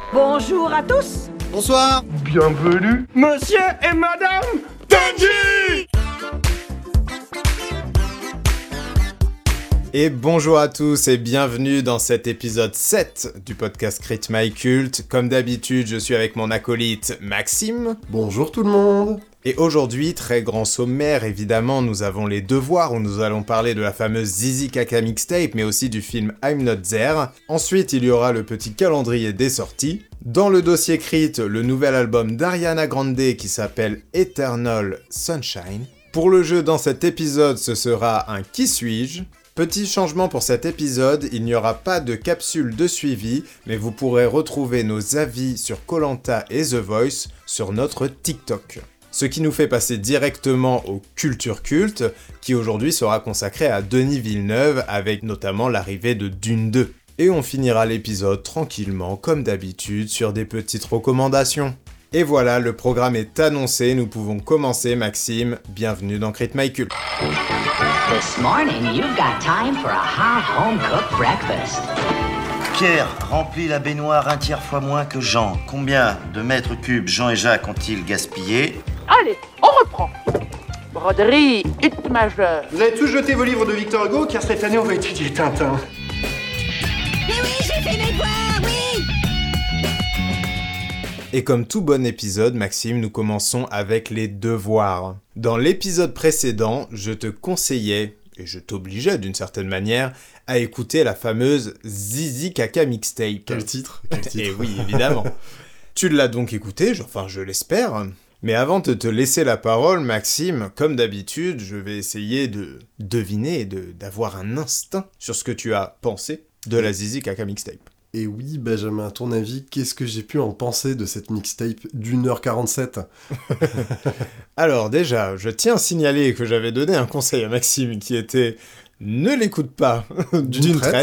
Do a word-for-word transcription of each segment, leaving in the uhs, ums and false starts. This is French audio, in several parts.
Bonjour à tous. Bonsoir. Bienvenue, monsieur et madame Tanji. Et bonjour à tous et bienvenue dans cet épisode sept du podcast Crit My Cult. Comme d'habitude, je suis avec mon acolyte Maxime. Bonjour tout le monde. Et aujourd'hui, très grand sommaire, évidemment, nous avons les devoirs où nous allons parler de la fameuse Zizi Kaka mixtape, mais aussi du film I'm Not There. Ensuite, il y aura le petit calendrier des sorties. Dans le dossier Crit, le nouvel album d'Ariana Grande qui s'appelle Eternal Sunshine. Pour le jeu dans cet épisode, ce sera un Qui suis-je ? Petit changement pour cet épisode, il n'y aura pas de capsule de suivi, mais vous pourrez retrouver nos avis sur Koh Lanta et The Voice sur notre TikTok. Ce qui nous fait passer directement au Culture Culte, qui aujourd'hui sera consacré à Denis Villeneuve, avec notamment l'arrivée de Dune deux. Et on finira l'épisode tranquillement, comme d'habitude, sur des petites recommandations. Et voilà, le programme est annoncé, nous pouvons commencer, Maxime. Bienvenue dans Crit My Cult. This morning, you've got time for a hot home-cooked breakfast. Pierre remplit la baignoire un tiers fois moins que Jean. Combien de mètres cubes Jean et Jacques ont-ils gaspillé ? Allez, on reprend. Broderie, ut majeur. Vous avez tous jeté vos livres de Victor Hugo, car cette année on va étudier Tintin. Mais oui, j'ai fait mes devoirs, oui. Et comme tout bon épisode, Maxime, nous commençons avec les devoirs. Dans l'épisode précédent, je te conseillais, et je t'obligeais d'une certaine manière, à écouter la fameuse Zizi Kaka mixtape. Quel titre, quel titre. Et oui, évidemment. Tu l'as donc écouté, enfin je l'espère. Mais avant de te laisser la parole, Maxime, comme d'habitude, je vais essayer de deviner et de, d'avoir un instinct sur ce que tu as pensé de la Zizi Kaka mixtape. Et oui, Benjamin, à ton avis, qu'est-ce que j'ai pu en penser de cette mixtape d'une heure quarante-sept ? Alors déjà, je tiens à signaler que j'avais donné un conseil à Maxime qui était « Ne l'écoute pas d'une, d'une traite ».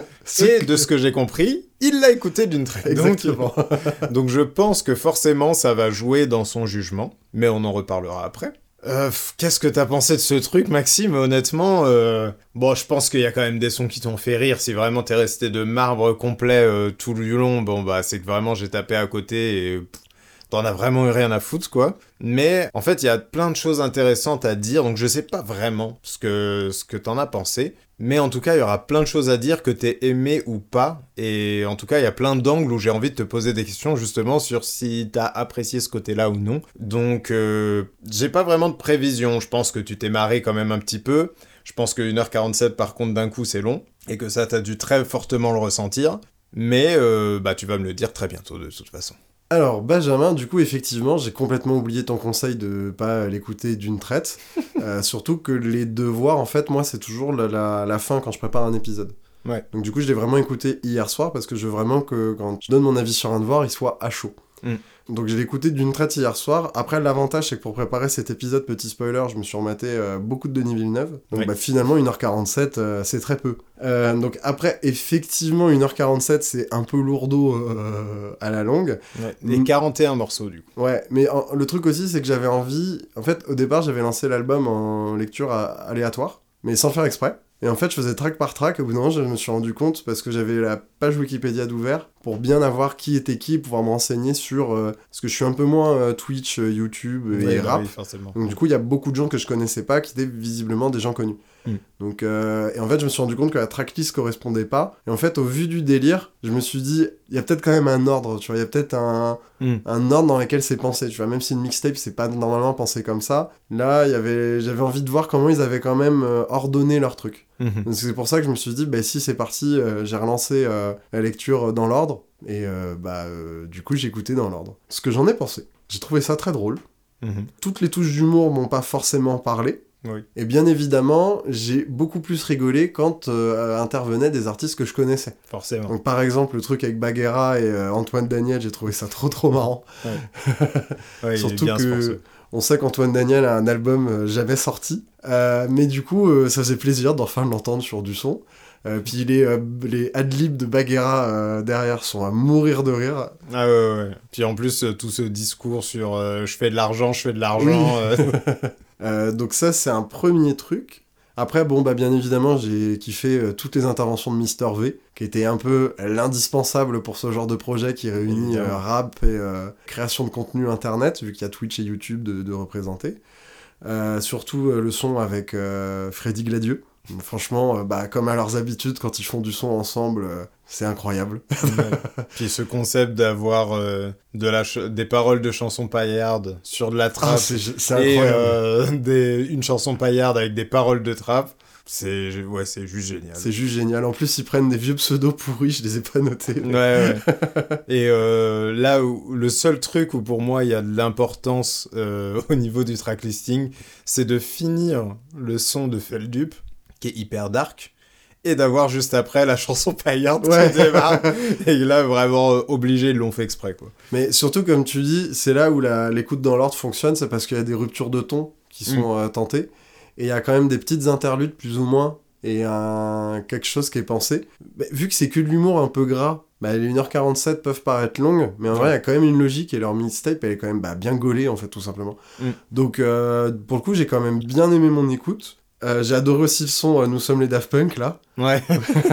Et de ce que j'ai compris, il l'a écouté d'une traite. Exactement. Donc, donc je pense que forcément ça va jouer dans son jugement, mais on en reparlera après. Euh, qu'est-ce que t'as pensé de ce truc, Maxime ? Honnêtement, euh... bon, je pense qu'il y a quand même des sons qui t'ont fait rire. Si vraiment t'es resté de marbre complet euh, tout le long, bon bah c'est que vraiment j'ai tapé à côté et pff, t'en as vraiment eu rien à foutre, quoi. Mais en fait, il y a plein de choses intéressantes à dire, donc je sais pas vraiment ce que ce que t'en as pensé. Mais en tout cas, il y aura plein de choses à dire que t'aies aimé ou pas. Et en tout cas, il y a plein d'angles où j'ai envie de te poser des questions justement sur si t'as apprécié ce côté-là ou non. Donc, euh, j'ai pas vraiment de prévision. Je pense que tu t'es marré quand même un petit peu. Je pense que une heure quarante-sept, par contre, d'un coup, c'est long. Et que ça, t'as dû très fortement le ressentir. Mais, euh, bah, tu vas me le dire très bientôt, de toute façon. Alors, Benjamin, du coup, effectivement, j'ai complètement oublié ton conseil de pas l'écouter d'une traite. euh, surtout que les devoirs, en fait, moi, c'est toujours la, la, la fin quand je prépare un épisode. Ouais. Donc, du coup, je l'ai vraiment écouté hier soir parce que je veux vraiment que quand je donne mon avis sur un devoir, il soit à chaud. Mm. Donc, je l'ai écouté d'une traite hier soir. Après, l'avantage, c'est que pour préparer cet épisode, petit spoiler, je me suis rematé euh, beaucoup de Denis Villeneuve. Donc, ouais. bah, finalement, une heure quarante-sept, euh, c'est très peu. Euh, donc, après, effectivement, une heure quarante-sept, c'est un peu lourdeau euh, à la longue. Ouais, les quarante et un morceaux, du coup. Ouais, mais en, le truc aussi, c'est que j'avais envie... En fait, au départ, j'avais lancé l'album en lecture à, aléatoire, mais sans faire exprès. Et en fait, je faisais track par track. Au bout d'un moment, je me suis rendu compte, parce que j'avais la page Wikipédia d'ouvert, pour bien avoir qui était qui, pouvoir me renseigner sur... Euh, parce que je suis un peu moins euh, Twitch, euh, YouTube euh, ouais, et bah rap. Oui, forcément. Donc du coup, il y a beaucoup de gens que je connaissais pas, qui étaient visiblement des gens connus. Mm. Donc, euh, et en fait, je me suis rendu compte que la tracklist correspondait pas. Et en fait, au vu du délire, je me suis dit, il y a peut-être quand même un ordre, tu vois. Il y a peut-être un, mm. un ordre dans lequel c'est pensé, tu vois. Même si une mixtape, c'est pas normalement pensé comme ça. Là, y avait, j'avais envie de voir comment ils avaient quand même euh, ordonné leur truc. Mm-hmm. Donc c'est pour ça que je me suis dit, bah si, c'est parti, euh, j'ai relancé euh, la lecture dans l'ordre. Et euh, bah, euh, du coup, j'ai écouté dans l'ordre. Ce que j'en ai pensé. J'ai trouvé ça très drôle. Mm-hmm. Toutes les touches d'humour m'ont pas forcément parlé. Oui. Et bien évidemment, j'ai beaucoup plus rigolé quand euh, intervenaient des artistes que je connaissais. Forcément. Donc par exemple, le truc avec Bagheera et euh, Antoine Daniel, j'ai trouvé ça trop trop marrant. Ouais. Ouais, Surtout bien que on sait qu'Antoine Daniel a un album euh, jamais sorti. Euh, mais du coup, euh, ça faisait plaisir d'enfin l'entendre sur du son. Euh, puis les, euh, les adlibs de Bagheera euh, derrière sont à mourir de rire. Ah ouais, ouais. Puis en plus, euh, tout ce discours sur euh, « je fais de l'argent, je fais de l'argent oui. ». Euh... euh, donc ça, c'est un premier truc. Après, bon, bah bien évidemment, j'ai kiffé euh, toutes les interventions de Mister V, qui était un peu l'indispensable pour ce genre de projet qui réunit euh, rap et euh, création de contenu internet, vu qu'il y a Twitch et YouTube de, de représenter. Euh, surtout euh, le son avec euh, Freddy Gladieux. Franchement, euh, bah, comme à leurs habitudes, quand ils font du son ensemble, euh, c'est incroyable. Ouais. Puis ce concept d'avoir euh, de la ch- des paroles de chansons paillardes sur de la trappe Ah, c'est, c'est et incroyable. euh, des, une chanson paillarde avec des paroles de trappe, c'est, ouais, c'est juste génial. C'est juste génial. En plus, ils prennent des vieux pseudos pourris, je les ai pas notés. Ouais, ouais. Et euh, là où le seul truc où pour moi il y a de l'importance euh, au niveau du tracklisting, c'est de finir le son de Feldup, qui est hyper dark, et d'avoir juste après la chanson paillarde Ouais. qui démarre. Et là, vraiment, euh, obligé, ils l'ont fait exprès, quoi. Mais surtout, comme tu dis, c'est là où la, l'écoute dans l'ordre fonctionne, c'est parce qu'il y a des ruptures de ton qui sont Mm. euh, tentées, et il y a quand même des petites interludes, plus ou moins, et un... quelque chose qui est pensé. Mais vu que c'est que de l'humour un peu gras, bah, les une heure quarante-sept peuvent paraître longues, mais en vrai, il y a quand même une logique, et leur mixtape, elle est quand même bah, bien gaulée, en fait, tout simplement. Mm. Donc, euh, pour le coup, j'ai quand même bien aimé mon écoute. Euh, j'ai adoré aussi le son euh, Nous sommes les Daft Punk, là. Ouais.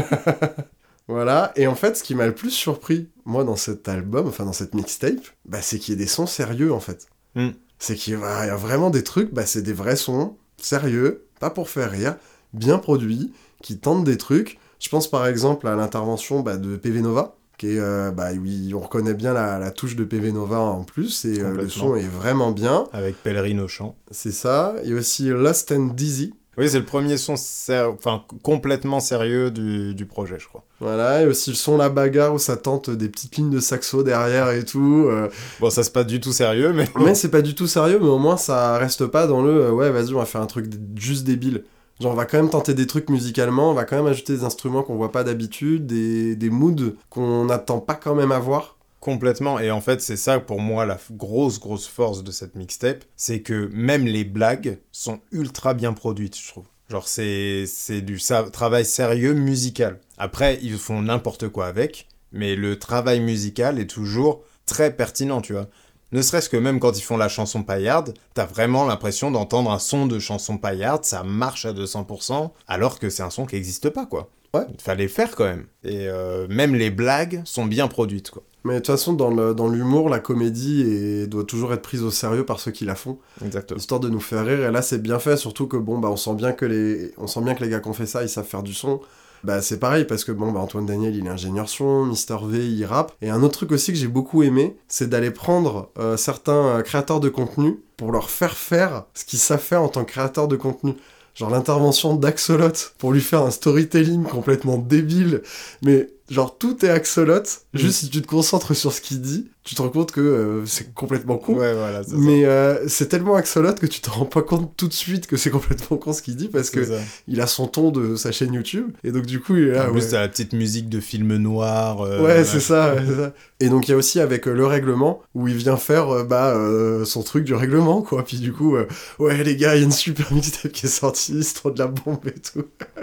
Voilà, et en fait, ce qui m'a le plus surpris, moi, dans cet album, enfin, dans cette mixtape, bah, c'est qu'il y ait des sons sérieux, en fait. Mm. C'est qu'il y a, il y a vraiment des trucs, bah, c'est des vrais sons, sérieux, pas pour faire rire, bien produits, qui tentent des trucs. Je pense, par exemple, à l'intervention bah, de P V Nova, qui est, euh, bah, oui, on reconnaît bien la, la touche de P V Nova en plus, et euh, le Complètement. son est vraiment bien. Avec Pèlerine au chant. C'est ça. Il y a aussi Lost and Dizzy. Oui, c'est le premier son ser- enfin, complètement sérieux du, du projet, je crois. Voilà, et aussi le son La Bagarre où ça tente des petites lignes de saxo derrière et tout. euh, Bon, ça c'est pas du tout sérieux, mais... Mais c'est pas du tout sérieux, mais au moins ça reste pas dans le euh, ouais, vas-y, on va faire un truc d- juste débile. Genre, on va quand même tenter des trucs musicalement, on va quand même ajouter des instruments qu'on voit pas d'habitude, des, des moods qu'on n'attend pas quand même à voir. Complètement, et en fait c'est ça pour moi la f- grosse grosse force de cette mixtape, c'est que même les blagues sont ultra bien produites, je trouve. Genre c'est, c'est du sa- travail sérieux musical. Après ils font n'importe quoi avec, mais le travail musical est toujours très pertinent, tu vois. Ne serait-ce que même quand ils font la chanson paillarde, t'as vraiment l'impression d'entendre un son de chanson paillarde, ça marche à deux cents pour cent, alors que c'est un son qui n'existe pas, quoi. Ouais. Il fallait le faire quand même. Et euh, même les blagues sont bien produites, quoi. Mais de toute façon, dans, le, dans l'humour, la comédie est- doit toujours être prise au sérieux par ceux qui la font, Exactement. histoire de nous faire rire. Et là, c'est bien fait, surtout que bon, bah, on sent bien que les, on sent bien que les gars qui ont fait ça, ils savent faire du son. Bah, c'est pareil, parce que bon, bah, Antoine Daniel, il est ingénieur son, Mister V, il rappe. Et un autre truc aussi que j'ai beaucoup aimé, c'est d'aller prendre euh, certains euh, créateurs de contenu pour leur faire faire ce qu'ils savent faire en tant que créateurs de contenu. Genre l'intervention d'Axolot pour lui faire un storytelling complètement débile, mais genre tout est Axolot, Mm. juste si tu te concentres sur ce qu'il dit, tu te rends compte que euh, c'est complètement con. Ouais, voilà, c'est Mais euh, c'est tellement Axolot que tu te rends pas compte tout de suite que c'est complètement con ce qu'il dit, parce ça. que C'est ça. il a son ton de sa chaîne YouTube, et donc du coup il est là, en plus, ouais. t'as la petite musique de film noir. euh, Ouais, c'est ça, ouais, c'est ça. Et donc il y a aussi avec euh, le règlement, où il vient faire euh, bah, euh, son truc du règlement, quoi. Puis du coup, euh, ouais les gars, il y a une super mixtape qui est sortie, c'est trop de la bombe et tout.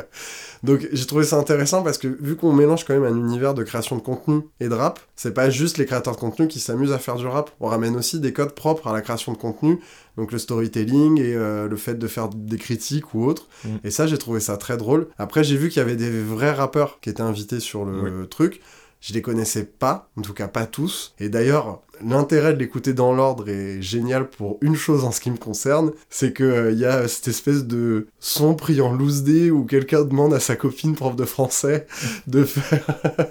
Donc j'ai trouvé ça intéressant parce que vu qu'on mélange quand même un univers de création de contenu et de rap, c'est pas juste les créateurs de contenu qui s'amusent à faire du rap, on ramène aussi des codes propres à la création de contenu, donc le storytelling et euh, le fait de faire des critiques ou autre. Mm. Et ça, j'ai trouvé ça très drôle. Après, j'ai vu qu'il y avait des vrais rappeurs qui étaient invités sur le truc. Je les connaissais pas, en tout cas pas tous. Et d'ailleurs, l'intérêt de l'écouter dans l'ordre est génial pour une chose en ce qui me concerne, c'est que euh, y a cette espèce de son pris en loose day où quelqu'un demande à sa copine prof de français de faire...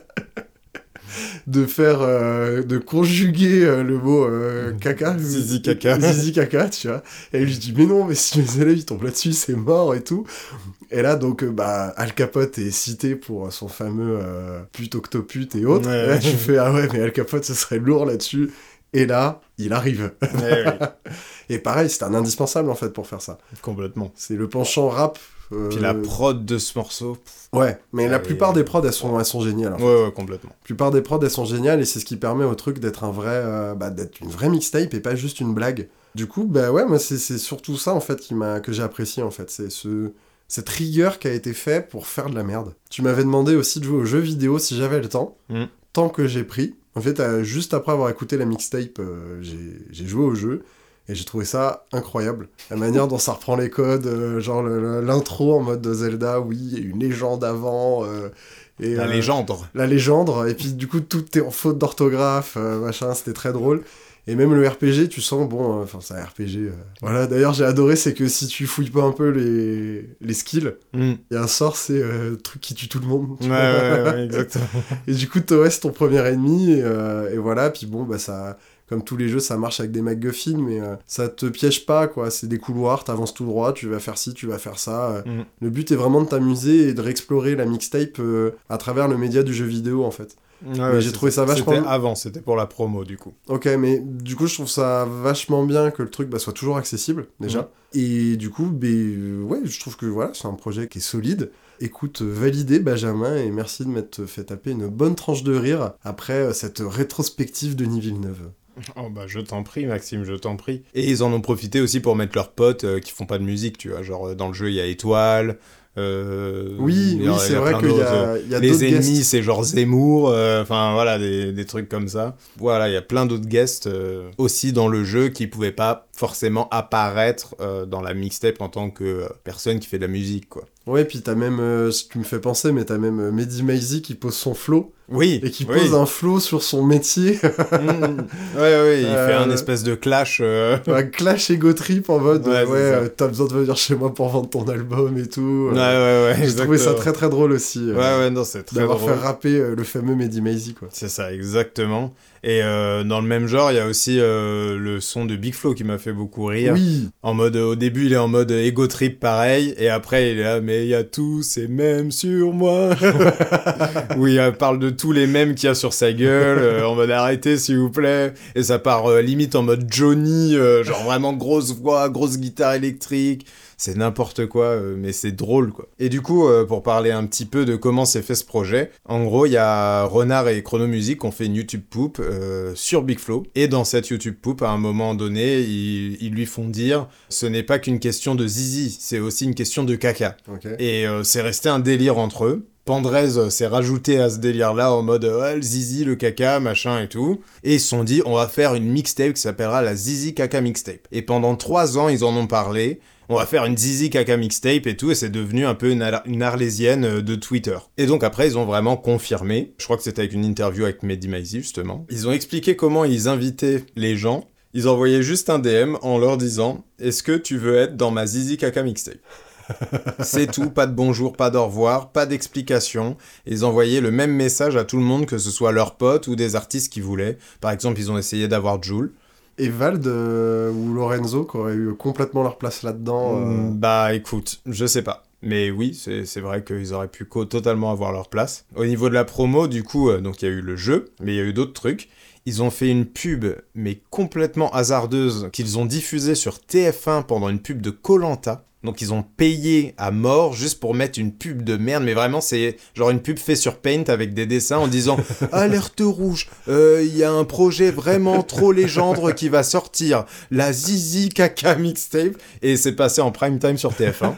de faire... euh, de conjuguer euh, le mot euh, caca. Zizi caca. Zizi caca, tu vois. Et elle lui dit, mais non, mais si mes élèves ils tombent là-dessus, c'est mort et tout. Et là, donc, euh, bah, Al Capote est cité pour son fameux euh, pute octopute et autres. Ouais. Et là, tu fais, ah ouais, mais Al Capote, ce serait lourd là-dessus. Et là, il arrive. Ouais, oui, Et pareil, c'est un indispensable, en fait, pour faire ça. complètement. C'est le penchant rap. euh, Puis la prod de ce morceau. pff, Ouais, mais la elle plupart est- des prods, elles sont, elles sont géniales. En fait. Ouais, ouais, complètement. La plupart des prods, elles sont géniales et c'est ce qui permet au truc d'être un vrai, euh, bah, d'être une vraie mixtape et pas juste une blague. Du coup, bah ouais, moi c'est, c'est surtout ça en fait qui m'a, que j'ai apprécié en fait, c'est ce, cette rigueur qui a été faite pour faire de la merde. Tu m'avais demandé aussi de jouer aux jeux vidéo si j'avais le temps, Mm. temps que j'ai pris. En fait, euh, juste après avoir écouté la mixtape, euh, j'ai, j'ai joué au jeu Et j'ai trouvé ça incroyable. La manière dont ça reprend les codes, euh, genre le, le, l'intro en mode Zelda, oui, il y a une légende avant. Euh, et, la euh, légende. La légende. Et puis du coup, tout est en faute d'orthographe, euh, machin, c'était très drôle. Et même le R P G, tu sens, bon, enfin, euh, c'est un R P G. Euh... Voilà, d'ailleurs, j'ai adoré, c'est que si tu fouilles pas un peu les, les skills, il mm. y a un sort, c'est euh, le truc qui tue tout le monde. Ouais, ouais, ouais, exactement. Et du coup, T O S, ton premier ennemi, et, euh, et voilà, puis bon, bah ça... Comme tous les jeux, ça marche avec des MacGuffin, mais euh, ça te piège pas, quoi. C'est des couloirs, t'avances tout droit, tu vas faire ci, tu vas faire ça. Mm. Le but est vraiment de t'amuser et de réexplorer la mixtape euh, à travers le média du jeu vidéo, en fait. Ouais, ouais, j'ai trouvé ça vachement... C'était avant, c'était pour la promo, du coup. Ok, mais du coup, je trouve ça vachement bien que le truc bah, soit toujours accessible, déjà. Mm. Et du coup, bah, euh, ouais, je trouve que voilà, c'est un projet qui est solide. Écoute, validé Benjamin, et merci de m'être fait taper une bonne tranche de rire après euh, cette rétrospective de Denis Villeneuve. Oh bah je t'en prie Maxime, je t'en prie. Et ils en ont profité aussi pour mettre leurs potes euh, qui font pas de musique, tu vois, genre dans le jeu il y a Étoile, euh, oui, oui, c'est vrai qu'il y a, y a les d'autres ennemis guests. c'est genre Zemmour, enfin euh, voilà, des, des trucs comme ça. Voilà, il y a plein d'autres guests euh, aussi dans le jeu qui pouvaient pas forcément apparaître euh, dans la mixtape en tant que euh, personne qui fait de la musique, quoi. Ouais, puis t'as même, euh, ce qui me fait penser, mais t'as même euh, Mehdi Maizi qui pose son flow. Oui. Et qui oui. pose un flow sur son métier. mmh. Ouais, ouais, il euh, fait un espèce de clash. Euh... Un clash ego trip en mode, ouais, ouais, euh, t'as besoin de venir chez moi pour vendre ton album et tout. Ouais, ouais, ouais. J'ai exactement. trouvé ça très très drôle aussi. Euh, ouais, ouais, non, c'est très d'avoir drôle. fait rapper euh, le fameux Mehdi Maizi, quoi. C'est ça, exactement. Et euh, dans le même genre, il y a aussi euh, le son de Big Flo qui m'a fait beaucoup rire. Oui. En mode, au début, il est en mode ego trip pareil, et après, il est là, mais il y a tous ces mèmes sur moi. Oui, il parle de tous les mèmes qu'il y a sur sa gueule, euh, en mode arrêtez s'il vous plaît. Et ça part euh, limite en mode Johnny, euh, genre vraiment grosse voix, grosse guitare électrique. C'est n'importe quoi, euh, mais c'est drôle, quoi. Et du coup, euh, pour parler un petit peu de comment s'est fait ce projet, en gros, il y a Renard et Chronomusic qui ont fait une YouTube Poop euh, sur Big Flo. Et dans cette YouTube Poop, à un moment donné, ils, ils lui font dire « Ce n'est pas qu'une question de zizi, c'est aussi une question de caca. Okay. » Et euh, c'est resté un délire entre eux. Pandrez s'est rajouté à ce délire-là en mode ouais, le zizi, le caca, machin et tout. Et ils se sont dit, on va faire une mixtape qui s'appellera la Zizi Caca Mixtape. Et pendant trois ans, ils en ont parlé. On va faire une Zizi Caca Mixtape et tout, et c'est devenu un peu une, ar- une arlésienne de Twitter. Et donc après, ils ont vraiment confirmé. Je crois que c'était avec une interview avec Mehdi Maizi, justement. Ils ont expliqué comment ils invitaient les gens. Ils envoyaient juste un D M en leur disant « Est-ce que tu veux être dans ma Zizi Caca Mixtape ?» C'est tout, pas de bonjour, pas d'au revoir, pas d'explication. Ils envoyaient le même message à tout le monde, que ce soit leurs potes ou des artistes qui voulaient. Par exemple, ils ont essayé d'avoir Jul. Et Vald euh, ou Lorenzo qui auraient eu complètement leur place là-dedans. Euh... Mmh, bah écoute, je sais pas. Mais oui, c'est, c'est vrai qu'ils auraient pu co- totalement avoir leur place. Au niveau de la promo, du coup, euh, donc il y a eu le jeu, mais il y a eu d'autres trucs. Ils ont fait une pub, mais complètement hasardeuse, qu'ils ont diffusée sur T F un pendant une pub de Koh-Lanta. Donc ils ont payé à mort juste pour mettre une pub de merde, mais vraiment c'est genre une pub faite sur Paint avec des dessins en disant « Alerte rouge, il euh, y a un projet vraiment trop légendre qui va sortir, la Zizi Caca Mixtape » et c'est passé en prime time sur T F un.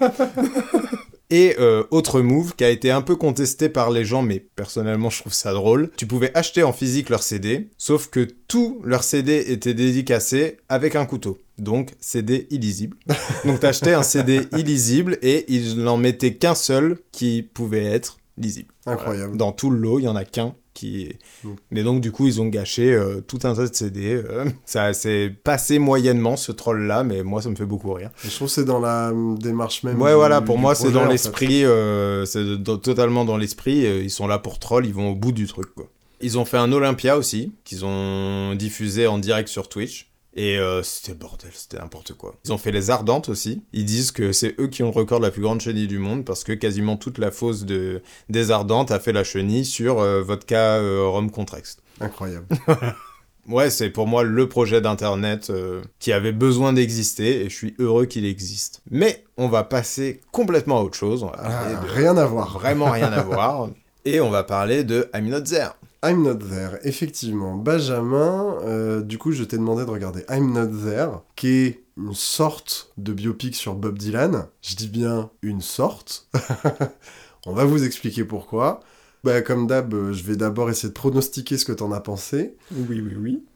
Et euh, autre move qui a été un peu contesté par les gens, mais personnellement je trouve ça drôle, tu pouvais acheter en physique leurs C D, sauf que tous leurs C D étaient dédicacés avec un couteau. Donc, C D illisible. Donc, t'achetais un C D illisible et ils n'en mettaient qu'un seul qui pouvait être lisible. Incroyable. Voilà. Dans tout le lot, il y en a qu'un qui est... Mm. Mais donc, du coup, ils ont gâché euh, tout un tas de C D. Euh, ça s'est passé moyennement, ce troll-là, mais moi, ça me fait beaucoup rire. Et je trouve que c'est dans la démarche même. Ouais, du, voilà, pour moi, projet, c'est dans l'esprit. Euh, c'est dans, totalement dans l'esprit. Euh, ils sont là pour troll, ils vont au bout du truc, quoi. Ils ont fait un Olympia aussi, qu'ils ont diffusé en direct sur Twitch. Et euh, c'était bordel, c'était n'importe quoi. Ils ont fait les Ardentes aussi. Ils disent que c'est eux qui ont le record de la plus grande chenille du monde parce que quasiment toute la fosse de, des Ardentes a fait la chenille sur euh, vodka euh, rhum Contrex. Incroyable. Ouais, c'est pour moi le projet d'internet euh, qui avait besoin d'exister et je suis heureux qu'il existe. Mais on va passer complètement à autre chose. On va ah, de... Rien à voir. Vraiment rien à voir. Et on va parler de I'm Not There. I'm Not There, effectivement. Benjamin, euh, du coup, je t'ai demandé de regarder I'm Not There, qui est une sorte de biopic sur Bob Dylan. Je dis bien une sorte. On va vous expliquer pourquoi. Bah, comme d'hab, je vais d'abord essayer de pronostiquer ce que t'en as pensé. Oui, oui, oui.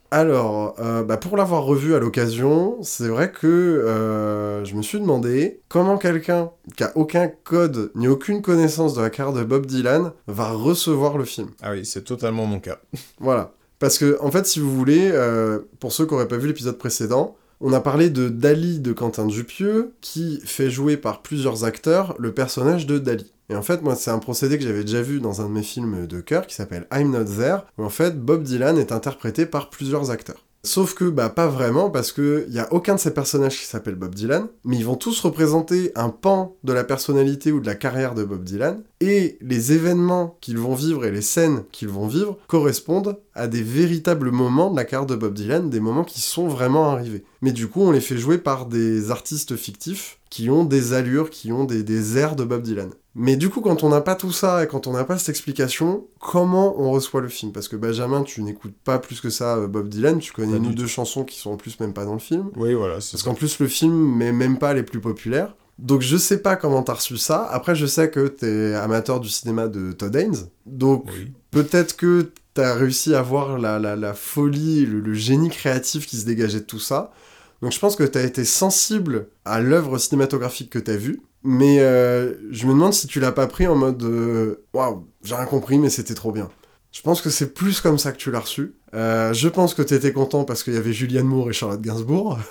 Alors, euh, bah pour l'avoir revu à l'occasion, c'est vrai que euh, je me suis demandé comment quelqu'un qui a aucun code ni aucune connaissance de la carrière de Bob Dylan va recevoir le film. Ah oui, c'est totalement mon cas. Voilà. Parce que, en fait, si vous voulez, euh, pour ceux qui n'auraient pas vu l'épisode précédent, on a parlé de Dali de Quentin Dupieux, qui fait jouer par plusieurs acteurs le personnage de Dali. Et en fait, moi, c'est un procédé que j'avais déjà vu dans un de mes films de cœur, qui s'appelle I'm Not There, où en fait, Bob Dylan est interprété par plusieurs acteurs. Sauf que, bah, pas vraiment, parce qu'il n'y a aucun de ces personnages qui s'appelle Bob Dylan, mais ils vont tous représenter un pan de la personnalité ou de la carrière de Bob Dylan, et les événements qu'ils vont vivre et les scènes qu'ils vont vivre correspondent à des véritables moments de la carrière de Bob Dylan, des moments qui sont vraiment arrivés. Mais du coup, on les fait jouer par des artistes fictifs qui ont des allures, qui ont des, des airs de Bob Dylan. Mais du coup, quand on n'a pas tout ça et quand on n'a pas cette explication, comment on reçoit le film ? Parce que Benjamin, tu n'écoutes pas plus que ça Bob Dylan, tu connais une ou deux chansons qui sont en plus même pas dans le film. Oui, voilà. C'est Parce ça. qu'en plus, le film n'est même pas les plus populaires. Donc je sais pas comment t'as reçu ça. Après, je sais que t'es amateur du cinéma de Todd Haynes. Donc Oui. peut-être que t'as réussi à voir la, la, la folie, le, le génie créatif qui se dégageait de tout ça. Donc je pense que t'as été sensible à l'œuvre cinématographique que t'as vue. Mais euh, je me demande si tu l'as pas pris en mode euh, waouh, j'ai rien compris, mais c'était trop bien. Je pense que c'est plus comme ça que tu l'as reçu. Euh, je pense que t'étais content parce qu'il y avait Julianne Moore et Charlotte Gainsbourg.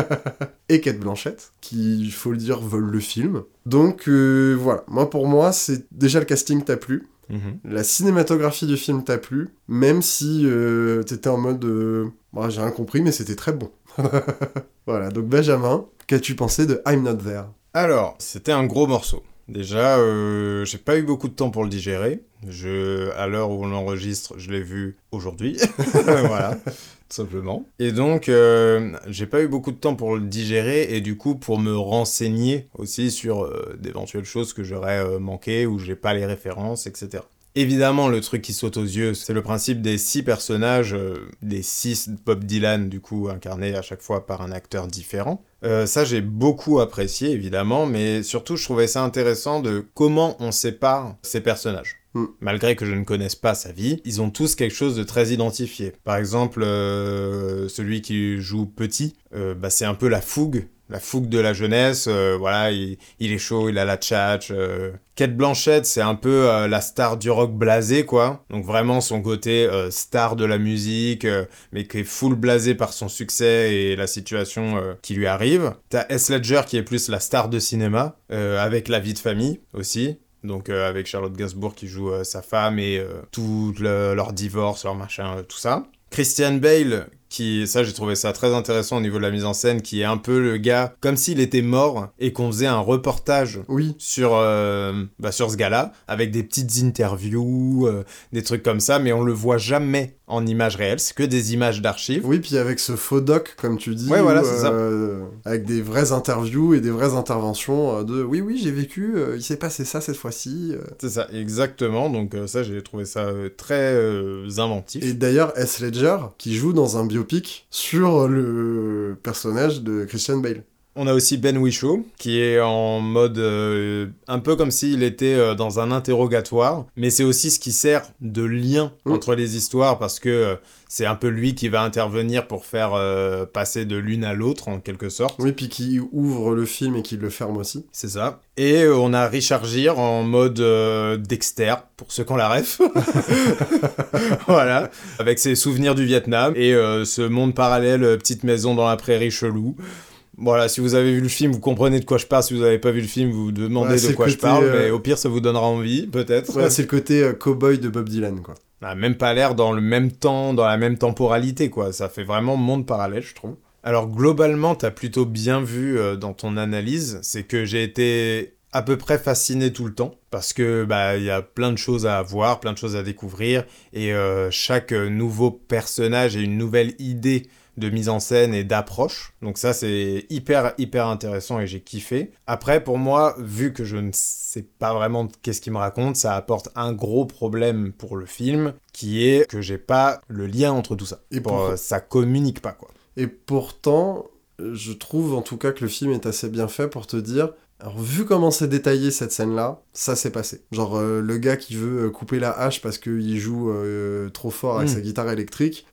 Et Cate Blanchett, qui, il faut le dire, veulent le film. Donc euh, voilà, moi pour moi, c'est déjà le casting t'a plu. Mm-hmm. La cinématographie du film t'a plu, même si euh, t'étais en mode euh, bah, j'ai rien compris, mais c'était très bon. Voilà, donc Benjamin, qu'as-tu pensé de I'm Not There ? Alors, c'était un gros morceau. Déjà, euh, j'ai pas eu beaucoup de temps pour le digérer. Je, à l'heure où on l'enregistre, je l'ai vu aujourd'hui. Voilà, tout simplement. Et donc, euh, j'ai pas eu beaucoup de temps pour le digérer et du coup, pour me renseigner aussi sur euh, d'éventuelles choses que j'aurais euh, manquées ou j'ai pas les références, et cetera. Évidemment, le truc qui saute aux yeux, c'est le principe des six personnages, euh, des six Bob Dylan, du coup, incarnés à chaque fois par un acteur différent. Euh, ça, j'ai beaucoup apprécié, évidemment, mais surtout, je trouvais ça intéressant de comment on sépare ces personnages. Mm. Malgré que je ne connaisse pas sa vie, ils ont tous quelque chose de très identifié. Par exemple, euh, celui qui joue Petit, euh, bah, c'est un peu la fougue. La fougue de la jeunesse, euh, voilà, il, il est chaud, il a la tchatch. Euh. Cate Blanchett, c'est un peu euh, la star du rock blasé, quoi. Donc vraiment son côté euh, star de la musique, euh, mais qui est full blasé par son succès et la situation euh, qui lui arrive. T'as Heath Ledger qui est plus la star de cinéma, euh, avec La vie de famille aussi. Donc euh, avec Charlotte Gainsbourg qui joue euh, sa femme et euh, tout le, leur divorce, leur machin, euh, tout ça. Christian Bale, qui, ça j'ai trouvé ça très intéressant au niveau de la mise en scène, qui est un peu le gars, comme s'il était mort, et qu'on faisait un reportage oui. sur, euh, bah, sur ce gars-là, avec des petites interviews, euh, des trucs comme ça, mais on le voit jamais en images réelles, c'est que des images d'archives. Oui, puis avec ce faux doc, comme tu dis, ouais, voilà, où, c'est euh, ça. Avec des vraies interviews et des vraies interventions euh, de « oui, oui, j'ai vécu, euh, il s'est passé ça cette fois-ci. Euh. » C'est ça, exactement, donc euh, ça j'ai trouvé ça euh, très euh, inventif. Et d'ailleurs, Heath Ledger, qui joue dans un biopic sur le personnage de Christian Bale. On a aussi Ben Whishaw, qui est en mode euh, un peu comme s'il était euh, dans un interrogatoire, mais c'est aussi ce qui sert de lien mmh. entre les histoires, parce que euh, c'est un peu lui qui va intervenir pour faire euh, passer de l'une à l'autre, en quelque sorte. Oui, puis qui ouvre le film et qui le ferme aussi. C'est ça. Et euh, on a Richard Gere en mode euh, Dexter, pour ceux qui ont la ref. Voilà. Avec ses souvenirs du Vietnam, et euh, ce monde parallèle, euh, petite maison dans la prairie chelou. Voilà, si vous avez vu le film, vous comprenez de quoi je parle. Si vous n'avez pas vu le film, vous vous demandez ouais, de quoi côté, je parle. Euh... Mais au pire, ça vous donnera envie, peut-être. Ouais, c'est le côté euh, cow-boy de Bob Dylan, quoi. Ça n'a même pas l'air dans le même temps, dans la même temporalité, quoi. Ça fait vraiment monde parallèle, je trouve. Alors, globalement, t'as plutôt bien vu euh, dans ton analyse, c'est que j'ai été à peu près fasciné tout le temps, parce que bah il y a plein de choses à voir, plein de choses à découvrir, et euh, chaque nouveau personnage a une nouvelle idée de mise en scène et d'approche. Donc ça, c'est hyper, hyper intéressant et j'ai kiffé. Après, pour moi, vu que je ne sais pas vraiment qu'est-ce qu'il me raconte, ça apporte un gros problème pour le film, qui est que j'ai pas le lien entre tout ça. Et pour, pour... Euh, ça communique pas, quoi. Et pourtant, je trouve en tout cas que le film est assez bien fait pour te dire... Alors, vu comment c'est détaillé cette scène-là, ça s'est passé. Genre, euh, le gars qui veut couper la hache parce qu'il joue euh, trop fort avec mmh. sa guitare électrique,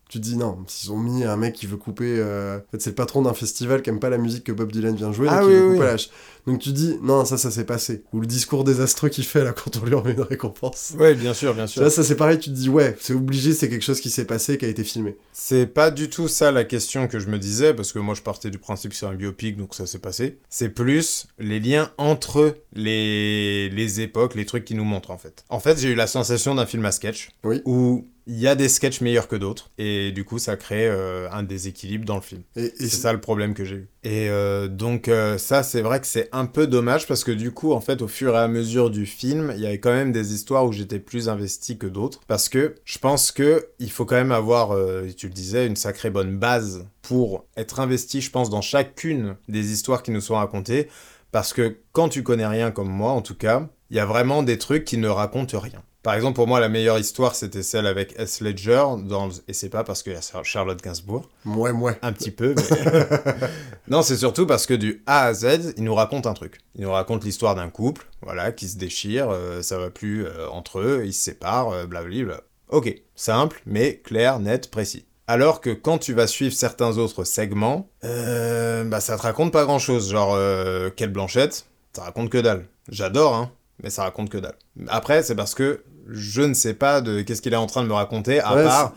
Tu te dis non, s'ils ont mis un mec qui veut couper... Euh... En fait, c'est le patron d'un festival qui aime pas la musique que Bob Dylan vient jouer, Ah donc oui, il veut oui. couper la hache. Donc tu dis, non, ça, ça s'est passé. Ou le discours désastreux qu'il fait là quand on lui remet une récompense. Ouais, bien sûr, bien sûr. Là, ça c'est pareil, tu te dis, ouais, c'est obligé, c'est quelque chose qui s'est passé, qui a été filmé. C'est pas du tout ça la question que je me disais, parce que moi je partais du principe que c'est un biopic, donc ça s'est passé. C'est plus les liens entre les... les époques, les trucs qui nous montrent en fait. En fait, j'ai eu la sensation d'un film à sketch, Oui. où il y a des sketchs meilleurs que d'autres, et du coup ça crée euh, un déséquilibre dans le film. Et, et C'est ça le problème que j'ai eu. Et euh, donc euh, ça, c'est vrai que c'est un peu dommage, parce que du coup, en fait, au fur et à mesure du film, il y avait quand même des histoires où j'étais plus investi que d'autres, parce que je pense que il faut quand même avoir, euh, tu le disais, une sacrée bonne base pour être investi, je pense, dans chacune des histoires qui nous sont racontées, parce que quand tu connais rien comme moi, en tout cas, il y a vraiment des trucs qui ne racontent rien. Par exemple, pour moi, la meilleure histoire, c'était celle avec Heath Ledger, dans... et c'est pas parce qu'il y a Charlotte Gainsbourg. Ouais, ouais. Un petit peu, mais... non, c'est surtout parce que du A à Z, il nous raconte un truc. Il nous raconte l'histoire d'un couple, voilà, qui se déchire, euh, ça va plus euh, entre eux, ils se séparent, euh, blablabla. Ok, simple, mais clair, net, précis. Alors que quand tu vas suivre certains autres segments, euh, bah ça te raconte pas grand-chose. Genre, euh, Cate Blanchett, ça raconte que dalle. J'adore, hein, mais ça raconte que dalle. Après, c'est parce que je ne sais pas de qu'est-ce qu'il est en train de me raconter, à Ouais, part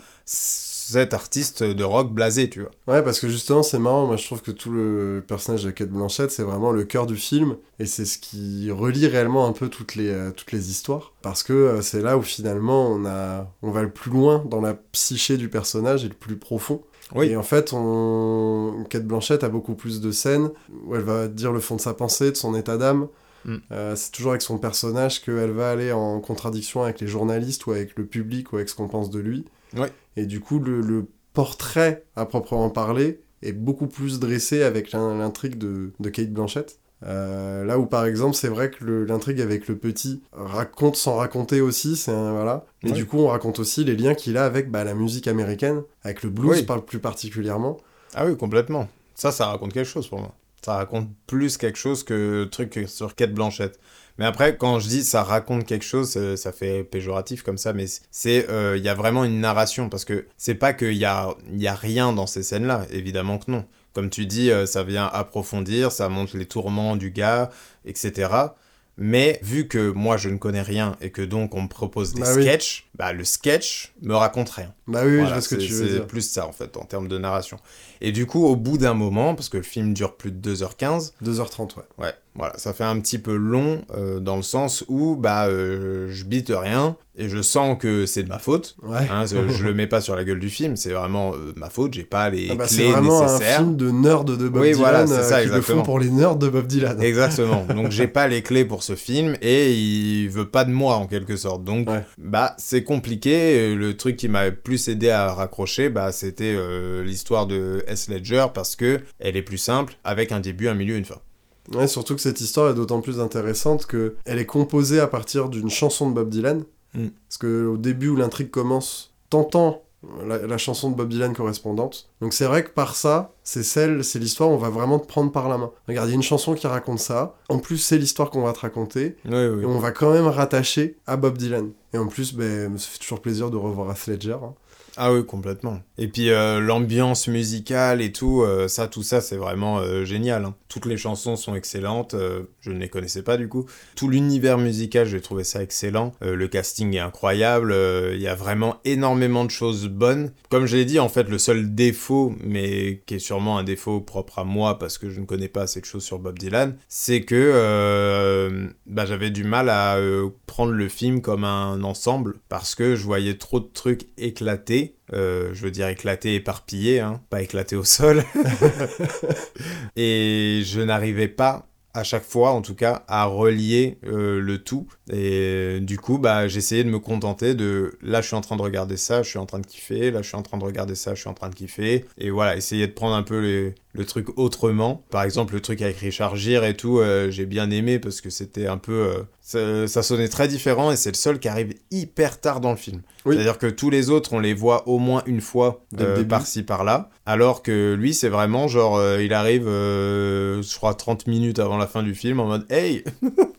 cet artiste de rock blasé, tu vois. Ouais, parce que justement, c'est marrant. Moi, je trouve que tout le personnage de Cate Blanchett, c'est vraiment le cœur du film. Et c'est ce qui relie réellement un peu toutes les, euh, toutes les histoires. Parce que euh, c'est là où finalement, on, a, on va le plus loin dans la psyché du personnage et le plus profond. Oui. Et en fait, on... Cate Blanchett a beaucoup plus de scènes où elle va dire le fond de sa pensée, de son état d'âme. Mm. Euh, c'est toujours avec son personnage qu'elle va aller en contradiction avec les journalistes ou avec le public ou avec ce qu'on pense de lui. Ouais. Et du coup, le, le portrait, à proprement parler, est beaucoup plus dressé avec l'in- l'intrigue de, de Cate Blanchett. Euh, là où, par exemple, c'est vrai que le, l'intrigue avec le petit raconte sans raconter aussi, c'est un, voilà. Mais ouais. du coup, on raconte aussi les liens qu'il a avec bah, la musique américaine, avec le blues oui. par, plus particulièrement. Ah oui, complètement. Ça, ça raconte quelque chose pour moi. Ça raconte plus quelque chose que truc sur Cate Blanchett. Mais après, quand je dis ça raconte quelque chose, ça fait péjoratif comme ça, mais c'est, euh, y a vraiment une narration, parce que c'est pas qu'il y a, y a rien dans ces scènes-là, évidemment que non. Comme tu dis, ça vient approfondir, ça montre les tourments du gars, et cetera. Mais vu que moi je ne connais rien et que donc on me propose des bah sketchs, oui. bah le sketch me raconte rien. Bah oui, voilà, je vois ce que tu veux c'est dire. plus ça en fait en termes de narration. Et du coup au bout d'un moment, parce que le film dure plus de deux heures quinze... deux heures trente, ouais. Ouais, voilà, ça fait un petit peu long euh, dans le sens où bah euh, je bite rien et je sens que c'est de ma faute. Ouais. Hein, je le mets pas sur la gueule du film, c'est vraiment euh, ma faute, j'ai pas les ah bah, clés c'est vraiment nécessaires. un film de nerds de Bob oui, Dylan voilà, c'est ça, euh, qui le font pour les nerds de Bob Dylan. Exactement. Donc j'ai pas les clés pour ce film et il veut pas de moi en quelque sorte. Donc ouais. bah c'est compliqué. Le truc qui m'a plus aidé à raccrocher, bah c'était euh, l'histoire de Heath Ledger parce que elle est plus simple avec un début, un milieu, une fin. Ouais, surtout que cette histoire est d'autant plus intéressante que elle est composée à partir d'une chanson de Bob Dylan. Mm. Parce que au début où l'intrigue commence, t'entends la, la chanson de Bob Dylan correspondante. Donc c'est vrai que par ça, c'est celle, c'est l'histoire où on va vraiment te prendre par la main. Regarde, il y a une chanson qui raconte ça. En plus, c'est l'histoire qu'on va te raconter. Oui, oui. Et on va quand même rattacher à Bob Dylan. Et en plus, ben, ça fait toujours plaisir de revoir Heath Ledger. Hein. Ah oui, complètement. Et puis euh, l'ambiance musicale et tout, euh, ça, tout ça, c'est vraiment euh, génial. Hein. Toutes les chansons sont excellentes, euh, je ne les connaissais pas du coup. Tout l'univers musical, j'ai trouvé ça excellent. Euh, le casting est incroyable, il euh, y a vraiment énormément de choses bonnes. Comme je l'ai dit, en fait, le seul défaut, mais qui est sûrement un défaut propre à moi, parce que je ne connais pas assez de choses sur Bob Dylan, c'est que euh, bah, j'avais du mal à euh, prendre le film comme un ensemble, parce que je voyais trop de trucs éclatés. Euh, je veux dire éclaté, éparpillé, hein, pas éclaté au sol. Et je n'arrivais pas, à chaque fois en tout cas, à relier euh, le tout. Et du coup, bah, j'essayais de me contenter de... Là, je suis en train de regarder ça, je suis en train de kiffer. Là, je suis en train de regarder ça, je suis en train de kiffer. Et voilà, essayer de prendre un peu les... le truc autrement. Par exemple, le truc avec Richard Gere et tout, euh, j'ai bien aimé parce que c'était un peu... Euh, ça, ça sonnait très différent et c'est le seul qui arrive hyper tard dans le film. Oui. C'est-à-dire que tous les autres, on les voit au moins une fois euh, par-ci, par-là. Alors que lui, c'est vraiment genre, euh, il arrive, euh, je crois, trente minutes avant la fin du film en mode « Hey !»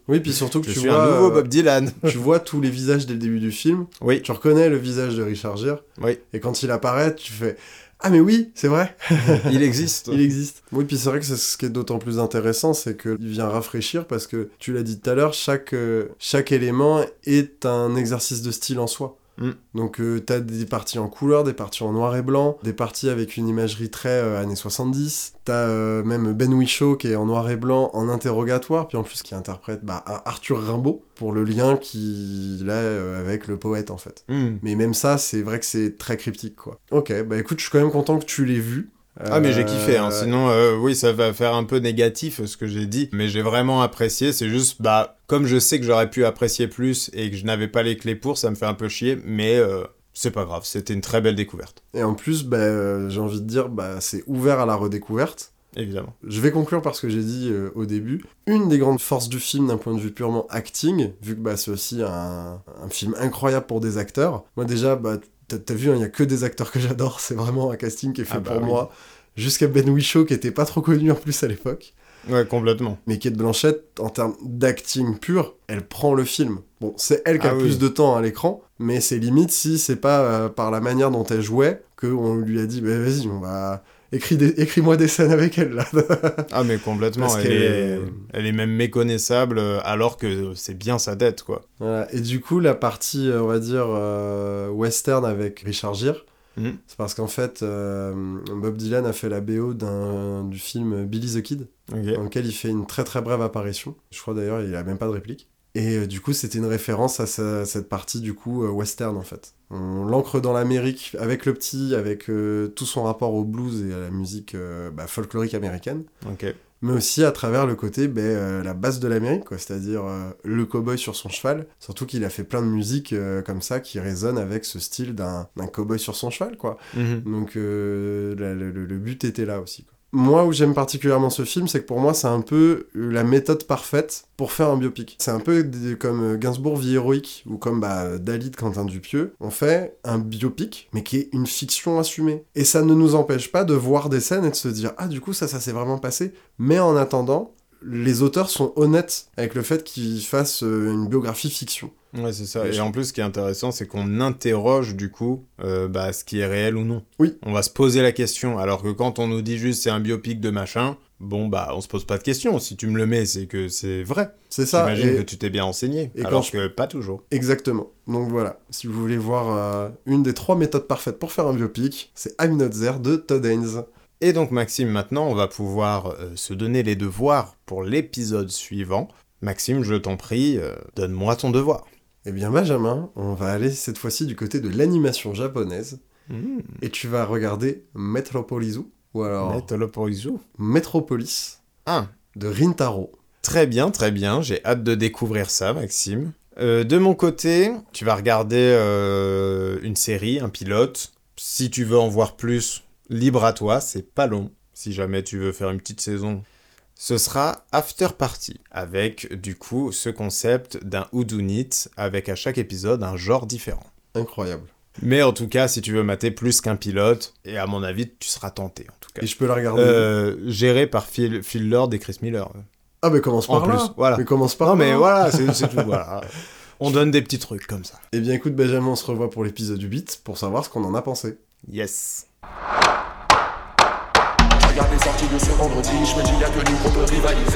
Oui, puis surtout que Je tu suis vois... un nouveau euh, Bob Dylan. tu vois tous les visages dès le début du film. Oui, Tu reconnais le visage de Richard Gere. oui, Et quand il apparaît, tu fais... Ah mais oui, c'est vrai, il existe. il existe. Oui, puis c'est vrai que c'est ce qui est d'autant plus intéressant, c'est qu'il vient rafraîchir parce que, tu l'as dit tout à l'heure, chaque, euh, chaque élément est un exercice de style en soi. Mm. Donc euh, t'as des parties en couleur, des parties en noir et blanc, des parties avec une imagerie très euh, années soixante-dix, t'as euh, même Ben Whishaw qui est en noir et blanc en interrogatoire, puis en plus qui interprète bah, Arthur Rimbaud, pour le lien qu'il a euh, avec le poète en fait. Mm. Mais même ça, c'est vrai que c'est très cryptique quoi. Ok, bah écoute, je suis quand même content que tu l'aies vu. Ah mais j'ai kiffé, hein. Euh, Sinon euh, oui ça va faire un peu négatif ce que j'ai dit, mais j'ai vraiment apprécié, c'est juste bah comme je sais que j'aurais pu apprécier plus et que je n'avais pas les clés pour, ça me fait un peu chier, mais euh, c'est pas grave, c'était une très belle découverte, Et en plus, bah, euh, j'ai envie de dire, bah, c'est ouvert à la redécouverte. évidemment. Je vais conclure par ce que j'ai dit euh, au début. Une des grandes forces du film d'un point de vue purement acting, vu que bah, c'est aussi un, un film incroyable pour des acteurs. Moi déjà, bah, t'as, t'as vu, il hein, n'y a que des acteurs que j'adore, c'est vraiment un casting qui est fait Ah bah pour oui. moi. Jusqu'à Ben Whishaw qui était pas trop connu en plus à l'époque. Ouais, complètement. Mais Cate Blanchett, en termes d'acting pur, elle prend le film. Bon, c'est elle qui a Ah oui. plus de temps à l'écran, mais c'est limite si c'est pas euh, par la manière dont elle jouait qu'on lui a dit bah, vas-y, on va écris des... écris-moi des scènes avec elle là. Ah mais complètement, Parce elle qu'elle est... est- elle est même méconnaissable euh, alors que c'est bien sa dette quoi. Voilà. Et du coup, la partie, euh, on va dire, euh, western avec Richard Gere, Mhm. c'est parce qu'en fait, euh, Bob Dylan a fait la B O d'un... du film Billy the Kid, Ok. dans lequel il fait une très très brève apparition. Je crois d'ailleurs, il a même pas de réplique. Et euh, du coup, c'était une référence à sa- cette partie, du coup, euh, western, en fait. On l'ancre dans l'Amérique, avec le petit, avec euh, tout son rapport au blues et à la musique euh, bah, folklorique américaine, Ok. mais aussi à travers le côté, bah, euh, la base de l'Amérique, quoi, c'est-à-dire euh, le cow-boy sur son cheval, surtout qu'il a fait plein de musique euh, comme ça, qui résonnent avec ce style d'un, d'un cow-boy sur son cheval, quoi. Mhm. Donc euh, la- le, le- le but était là aussi, quoi. Moi, où j'aime particulièrement ce film, c'est que pour moi, c'est un peu la méthode parfaite pour faire un biopic. C'est un peu des- comme Gainsbourg vie héroïque, ou comme bah, Dali de Quentin Dupieux. On fait un biopic, mais qui est une fiction assumée. Et ça ne nous empêche pas de voir des scènes et de se dire « Ah, du coup, ça, ça s'est vraiment passé ». Mais en attendant, les auteurs sont honnêtes avec le fait qu'ils fassent euh, une biographie fiction. Ouais, c'est ça. Et Et je- en plus, ce qui est intéressant, c'est qu'on interroge, du coup, euh, bah, ce qui est réel ou non. Oui. On va se poser la question, alors que quand on nous dit juste c'est un biopic de machin, bon, bah, on se pose pas de question. Si tu me le mets, c'est que c'est vrai. C'est ça. J'imagine et- que tu t'es bien enseigné, et quand alors je- que pas toujours. Exactement. Donc voilà, si vous voulez voir euh, une des trois méthodes parfaites pour faire un biopic, c'est I'm Not There de Todd Haynes. Et donc, Maxime, maintenant, on va pouvoir euh, se donner les devoirs pour l'épisode suivant. Maxime, je t'en prie, euh, donne-moi ton devoir. Eh bien Benjamin, on va aller cette fois-ci du côté de l'animation japonaise, Mmh. et tu vas regarder Metropolizu, ou alors Metropolizu. Metropolis, Ah, de Rintaro. très bien, très bien. J'ai hâte de découvrir ça, Maxime. Euh, de mon côté, tu vas regarder euh, une série, un pilote. Si tu veux en voir plus, libre à toi, c'est pas long. Si jamais tu veux faire une petite saison, ce sera After Party, avec du coup ce concept d'un whodunit, avec à chaque épisode un genre différent. Incroyable. Mais en tout cas, si tu veux mater plus qu'un pilote, et à mon avis, tu seras tenté en tout cas. Et je peux la regarder. Euh, géré par Phil, Phil Lord et Chris Miller. Ah mais commence en par là. plus, voilà. Mais commence par Non là. mais voilà, c'est c'est tout, voilà. On donne des petits trucs comme ça. Eh bien écoute Benjamin, on se revoit pour l'épisode huit pour savoir ce qu'on en a pensé. Yes. Regarde les sorties de ce vendredi, je me dis y'a que nous qu'on peut rivaliser.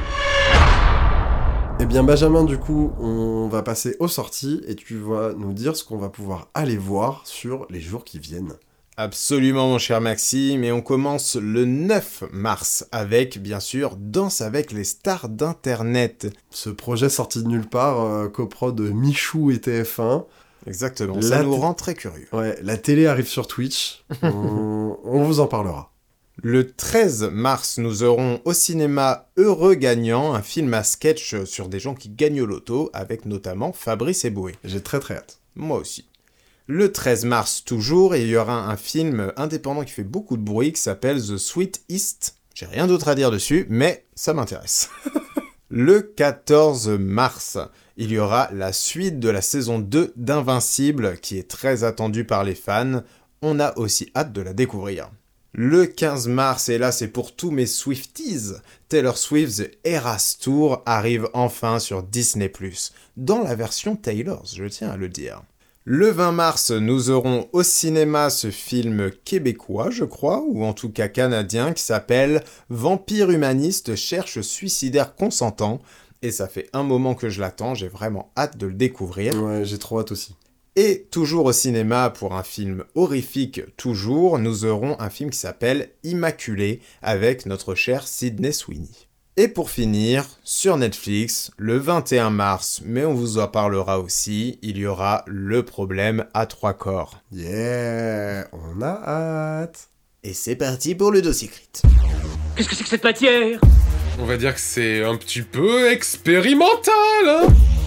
Eh bien Benjamin, du coup, on va passer aux sorties et tu vas nous dire ce qu'on va pouvoir aller voir sur les jours qui viennent. Absolument mon cher Maxime, et on commence le neuf mars avec, bien sûr, Danse avec les stars d'internet. Ce projet sorti de nulle part, euh, coprod de Michou et T F un. Exactement, La ça nous t- rend très curieux. Ouais, la télé arrive sur Twitch, on, on vous en parlera. Le treize mars, nous aurons au cinéma Heureux Gagnant, un film à sketch sur des gens qui gagnent au loto, avec notamment Fabrice Eboué. J'ai très très hâte. Moi aussi. Le treize mars, toujours, il y aura un film indépendant qui fait beaucoup de bruit, qui s'appelle The Sweet East. J'ai rien d'autre à dire dessus, mais ça m'intéresse. Le quatorze mars, il y aura la suite de la saison deux d'Invincible, qui est très attendue par les fans. On a aussi hâte de la découvrir. Le quinze mars, et là c'est pour tous mes Swifties, Taylor Swift's Eras Tour arrive enfin sur Disney plus, dans la version Taylor's, je tiens à le dire. Le vingt mars, nous aurons au cinéma ce film québécois, je crois, ou en tout cas canadien, qui s'appelle « Vampire humaniste cherche suicidaire consentant », et ça fait un moment que je l'attends, j'ai vraiment hâte de le découvrir. Ouais, j'ai trop hâte aussi. Et toujours au cinéma, pour un film horrifique toujours, nous aurons un film qui s'appelle « Immaculé » avec notre cher Sydney Sweeney. Et pour finir, sur Netflix, le vingt et un mars, mais on vous en parlera aussi, il y aura Le Problème à trois corps. Yeah, on a hâte. Et c'est parti pour le dossier crit. Qu'est-ce que c'est que cette matière? On va dire que c'est un petit peu expérimental, hein.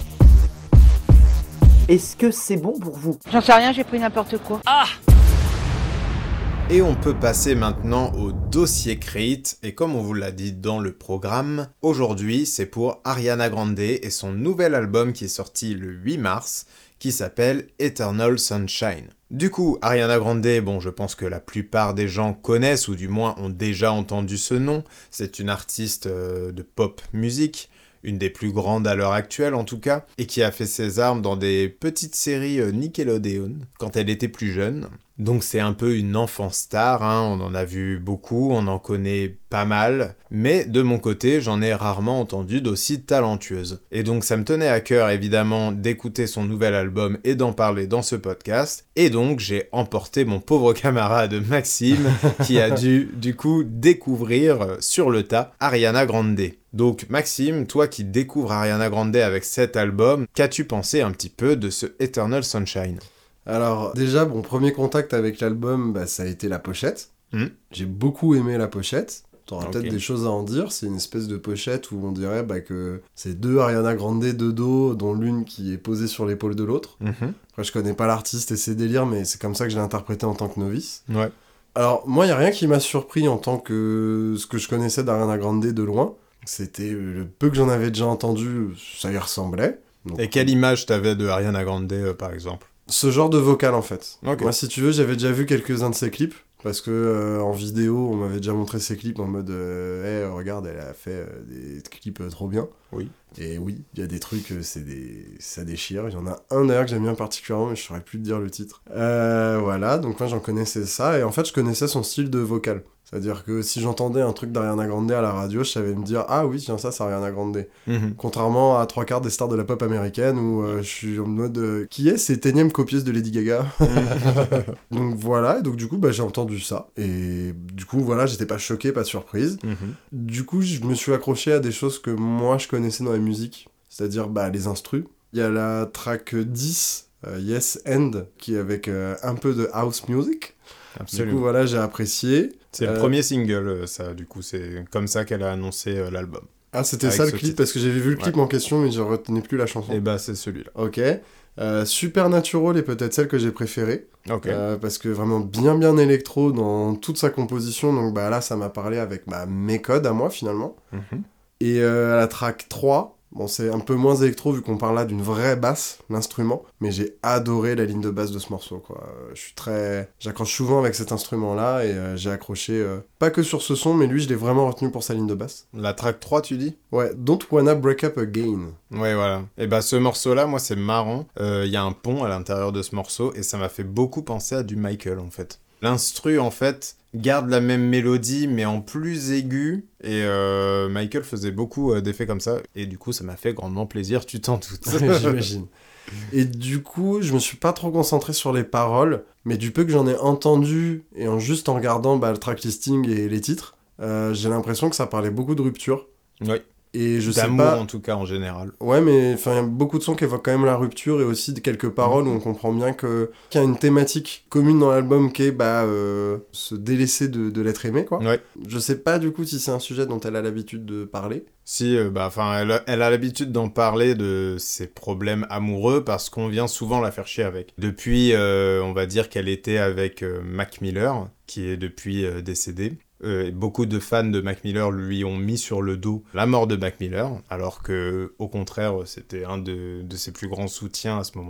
Est-ce que c'est bon pour vous? J'en sais rien, j'ai pris n'importe quoi. Ah! Et on peut passer maintenant au dossier crit, et comme on vous l'a dit dans le programme, aujourd'hui c'est pour Ariana Grande et son nouvel album qui est sorti le huit mars, qui s'appelle Eternal Sunshine. Du coup, Ariana Grande, bon je pense que la plupart des gens connaissent, ou du moins ont déjà entendu ce nom, c'est une artiste euh, de pop musique, une des plus grandes à l'heure actuelle en tout cas, et qui a fait ses armes dans des petites séries euh, Nickelodeon, quand elle était plus jeune. Donc c'est un peu une enfant star, hein, on en a vu beaucoup, on en connaît pas mal, mais de mon côté, j'en ai rarement entendu d'aussi talentueuse. Et donc ça me tenait à cœur évidemment d'écouter son nouvel album et d'en parler dans ce podcast, et donc j'ai emporté mon pauvre camarade Maxime, qui a dû du coup découvrir sur le tas Ariana Grande. Donc Maxime, toi qui découvres Ariana Grande avec cet album, qu'as-tu pensé un petit peu de ce Eternal Sunshine ? Alors déjà, mon premier contact avec l'album, bah, ça a été la pochette. Mmh. J'ai beaucoup aimé la pochette. T'auras Ok. peut-être des choses à en dire. C'est une espèce de pochette où on dirait bah, que c'est deux Ariana Grande de dos, dont l'une qui est posée sur l'épaule de l'autre. Mmh. Après, je connais pas l'artiste et ses délires, mais c'est comme ça que je l'ai interprété en tant que novice. Ouais. Alors, moi, il n'y a rien qui m'a surpris en tant que ce que je connaissais d'Ariana Grande de loin. C'était le peu que j'en avais déjà entendu, ça y ressemblait. Donc, Et quelle image t'avais de Ariana Grande euh, par exemple ? ce genre de vocal en fait. Ok. Moi, si tu veux, j'avais déjà vu quelques-uns de ses clips. Parce que euh, en vidéo, on m'avait déjà montré ses clips en mode euh, hey, regarde, elle a fait euh, des clips euh, trop bien. Oui. Et oui, il y a des trucs, euh, c'est des... ça déchire. Il y en a un d'ailleurs que j'aime bien particulièrement, mais je saurais plus te dire le titre. Euh, voilà, donc moi j'en connaissais ça. Et en fait, je connaissais son style de vocal. C'est-à-dire que si j'entendais un truc d'Ariana Grande à la radio, je savais me dire ah oui, tiens, ça, c'est Ariana Grande. Mmh. Contrairement à trois quarts des stars de la pop américaine où euh, je suis en mode euh, qui est cette énième copieuse de Lady Gaga. Donc voilà, et donc du coup bah, j'ai entendu ça et du coup voilà, j'étais pas choqué, pas surprise. Mmh. Du coup je me suis accroché à des choses que moi je connaissais dans la musique, c'est-à-dire bah, les instrus. Il y a la track dix, euh, Yes End, qui est avec euh, un peu de house music. Absolument. Du coup voilà, j'ai apprécié. C'est Euh, le premier single, euh, ça, du coup, c'est comme ça qu'elle a annoncé euh, l'album. Ah c'était avec ça le ce clip, titre. parce que j'avais vu le clip Ouais. en question mais je retenais plus la chanson. Et bah, c'est celui-là. Ok. Euh, Supernatural est peut-être celle que j'ai préférée. Ok. Euh, parce que vraiment bien bien électro dans toute sa composition, donc bah là ça m'a parlé avec bah, mes codes à moi finalement. Mhm. Et euh, la track trois, bon c'est un peu moins électro vu qu'on parle là d'une vraie basse, l'instrument, mais j'ai adoré la ligne de basse de ce morceau quoi. Euh, je suis très... J'accroche souvent avec cet instrument là et euh, j'ai accroché, euh, pas que sur ce son, mais lui je l'ai vraiment retenu pour sa ligne de basse. La track trois, tu dis ? Ouais, Don't Wanna Break Up Again. Ouais, voilà. Et bah, ce morceau-là, moi, c'est marrant. Il euh, y a un pont à l'intérieur de ce morceau, et ça m'a fait beaucoup penser à du Michael, en fait. L'instru, en fait, garde la même mélodie, mais en plus aigu, et euh, Michael faisait beaucoup euh, d'effets comme ça, et du coup, ça m'a fait grandement plaisir, tu t'en doutes. J'imagine. Et du coup, je me suis pas trop concentré sur les paroles, mais du peu que j'en ai entendu, et en juste en regardant bah, le track listing et les titres, euh, j'ai l'impression que ça parlait beaucoup de rupture. Oui. Et je sais D'amour, pas... en tout cas, en général. Ouais, mais il y a beaucoup de sons qui évoquent quand même la rupture et aussi de quelques paroles où on comprend bien que qu'il y a une thématique commune dans l'album qui est bah, euh, se délaisser de, de l'être aimé, quoi. Ouais. Je sais pas du coup si c'est un sujet dont elle a l'habitude de parler. Si, euh, bah, enfin, elle, a- elle a l'habitude d'en parler de ses problèmes amoureux parce qu'on vient souvent la faire chier avec. Depuis, euh, on va dire qu'elle était avec euh, Mac Miller, qui est depuis euh, décédé. Euh, et beaucoup de fans de Mac Miller lui ont mis sur le dos la mort de Mac Miller, alors que, au contraire, c'était un de, de ses plus grands soutiens à ce moment-là.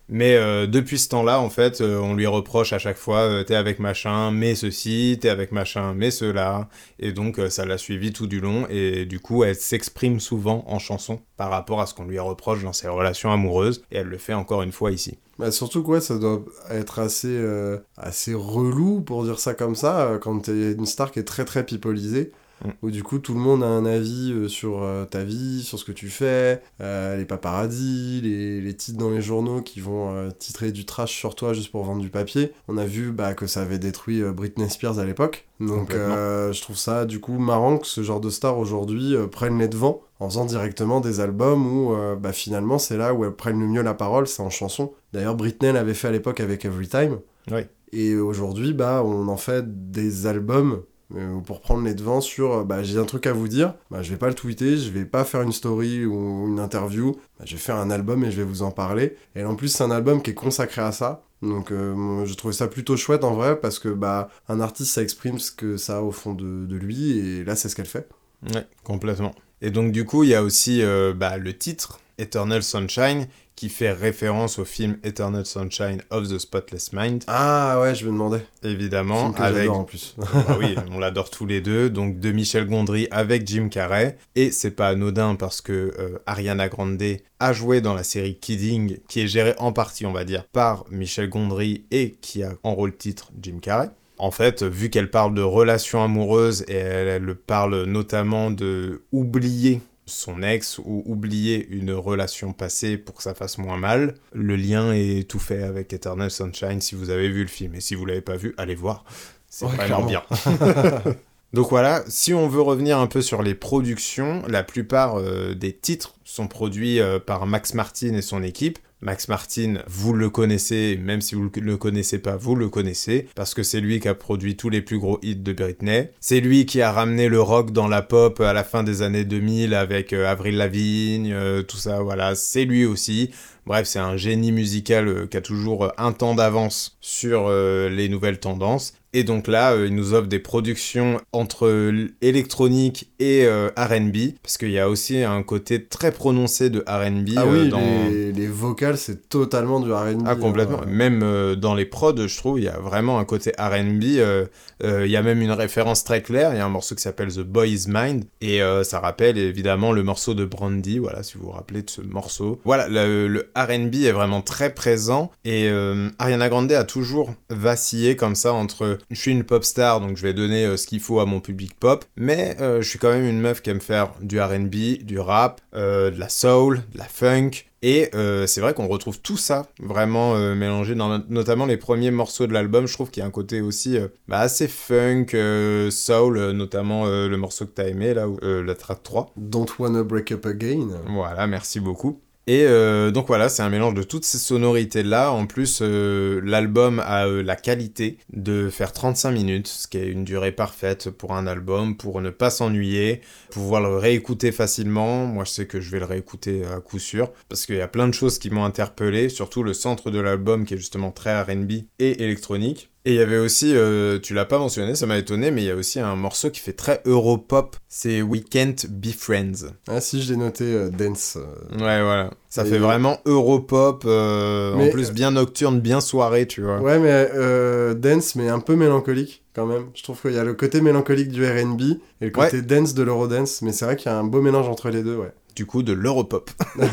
Mais euh, depuis ce temps-là, en fait, euh, on lui reproche à chaque fois euh, « t'es avec machin, mais ceci, t'es avec machin, mais cela ». Et donc, euh, ça l'a suivi tout du long. Et du coup, elle s'exprime souvent en chanson par rapport à ce qu'on lui reproche dans ses relations amoureuses. Et elle le fait encore une fois ici. Bah surtout que ouais, ça doit être assez, euh, assez relou, pour dire ça comme ça, euh, quand t'es une star qui est très très pipolisée. Mm. Où du coup tout le monde a un avis euh, sur euh, ta vie, sur ce que tu fais, euh, les paparazzis, les, les titres dans les journaux qui vont euh, titrer du trash sur toi juste pour vendre du papier. On a vu bah, que ça avait détruit euh, Britney Spears à l'époque. Donc euh, je trouve ça du coup marrant que ce genre de stars aujourd'hui euh, prennent les devants en faisant directement des albums où euh, bah, finalement c'est là où elles prennent le mieux la parole, c'est en chanson. D'ailleurs Britney l'avait fait à l'époque avec Everytime. Oui. Et aujourd'hui bah, on en fait des albums Euh, pour prendre les devants sur bah, j'ai un truc à vous dire, bah, je vais pas le tweeter, je vais pas faire une story ou une interview, bah, je vais faire un album et je vais vous en parler. Et en plus c'est un album qui est consacré à ça, donc euh, je trouvais ça plutôt chouette en vrai, parce que bah, un artiste ça exprime ce que ça a au fond de, de lui, et là c'est ce qu'elle fait. Ouais, complètement. Et donc du coup il y a aussi euh, bah, le titre Eternal Sunshine, qui fait référence au film Eternal Sunshine of the Spotless Mind. Ah ouais, je me demandais. Évidemment, film que avec j'adore en plus. Bah oui, on l'adore tous les deux, donc de Michel Gondry avec Jim Carrey, et c'est pas anodin parce que euh, Ariana Grande a joué dans la série Kidding, qui est gérée en partie, on va dire, par Michel Gondry et qui a en rôle titre Jim Carrey. En fait, vu qu'elle parle de relations amoureuses et elle, elle parle notamment de oublier son ex ou oublier une relation passée pour que ça fasse moins mal, le lien est tout fait avec Eternal Sunshine si vous avez vu le film. Et si vous l'avez pas vu, allez voir, c'est ouais, vraiment clairement. bien. Donc voilà, si on veut revenir un peu sur les productions, la plupart euh, des titres sont produits euh, par Max Martin et son équipe. Max Martin, vous le connaissez, même si vous ne le connaissez pas, vous le connaissez, parce que c'est lui qui a produit tous les plus gros hits de Britney. C'est lui qui a ramené le rock dans la pop à la fin des années deux mille avec euh, Avril Lavigne, euh, tout ça, voilà, c'est lui aussi. Bref, c'est un génie musical euh, qui a toujours euh, un temps d'avance sur euh, les nouvelles tendances. Et donc là, euh, il nous offre des productions entre euh, électronique et euh, R and B, parce qu'il y a aussi un côté très prononcé de R and B. Ah euh, oui, dans... les, les vocales, c'est totalement du R and B. Ah, complètement. Hein. Même euh, dans les prods, je trouve, il y a vraiment un côté R and B. Euh, euh, il y a même une référence très claire. Il y a un morceau qui s'appelle The Boy's Mind, et euh, ça rappelle évidemment le morceau de Brandy, voilà, si vous vous rappelez de ce morceau. Voilà, le, le R and B est vraiment très présent, et euh, Ariana Grande a toujours vacillé comme ça entre je suis une pop star, donc je vais donner euh, ce qu'il faut à mon public pop, mais euh, je suis quand même une meuf qui aime faire du R and B, du rap, euh, de la soul, de la funk. Et euh, c'est vrai qu'on retrouve tout ça vraiment euh, mélangé dans no- notamment les premiers morceaux de l'album. Je trouve qu'il y a un côté aussi euh, bah, assez funk, euh, soul, euh, notamment euh, le morceau que t'as aimé, là, euh, la track trois. Don't Wanna Break Up Again. Voilà, merci beaucoup. Et euh, donc voilà, c'est un mélange de toutes ces sonorités-là. En plus, euh, l'album a euh, la qualité de faire trente-cinq minutes, ce qui est une durée parfaite pour un album, pour ne pas s'ennuyer, pouvoir le réécouter facilement. Moi, je sais que je vais le réécouter à coup sûr, parce qu'il y a plein de choses qui m'ont interpellé, surtout le centre de l'album qui est justement très R and B et électronique. Et il y avait aussi, euh, tu l'as pas mentionné, ça m'a étonné, mais il y a aussi un morceau qui fait très Europop, c'est We Can't Be Friends. Ah si, je l'ai noté, euh, Dance. Euh... Ouais, voilà. Ça Et... fait vraiment Europop, euh, mais... en plus bien nocturne, bien soirée, tu vois. Ouais, mais euh, Dance, mais un peu mélancolique, quand même. Je trouve qu'il y a le côté mélancolique du R and B, et le côté ouais. dance de l'Eurodance, mais c'est vrai qu'il y a un beau mélange entre les deux, ouais. Du coup, de l'Europop.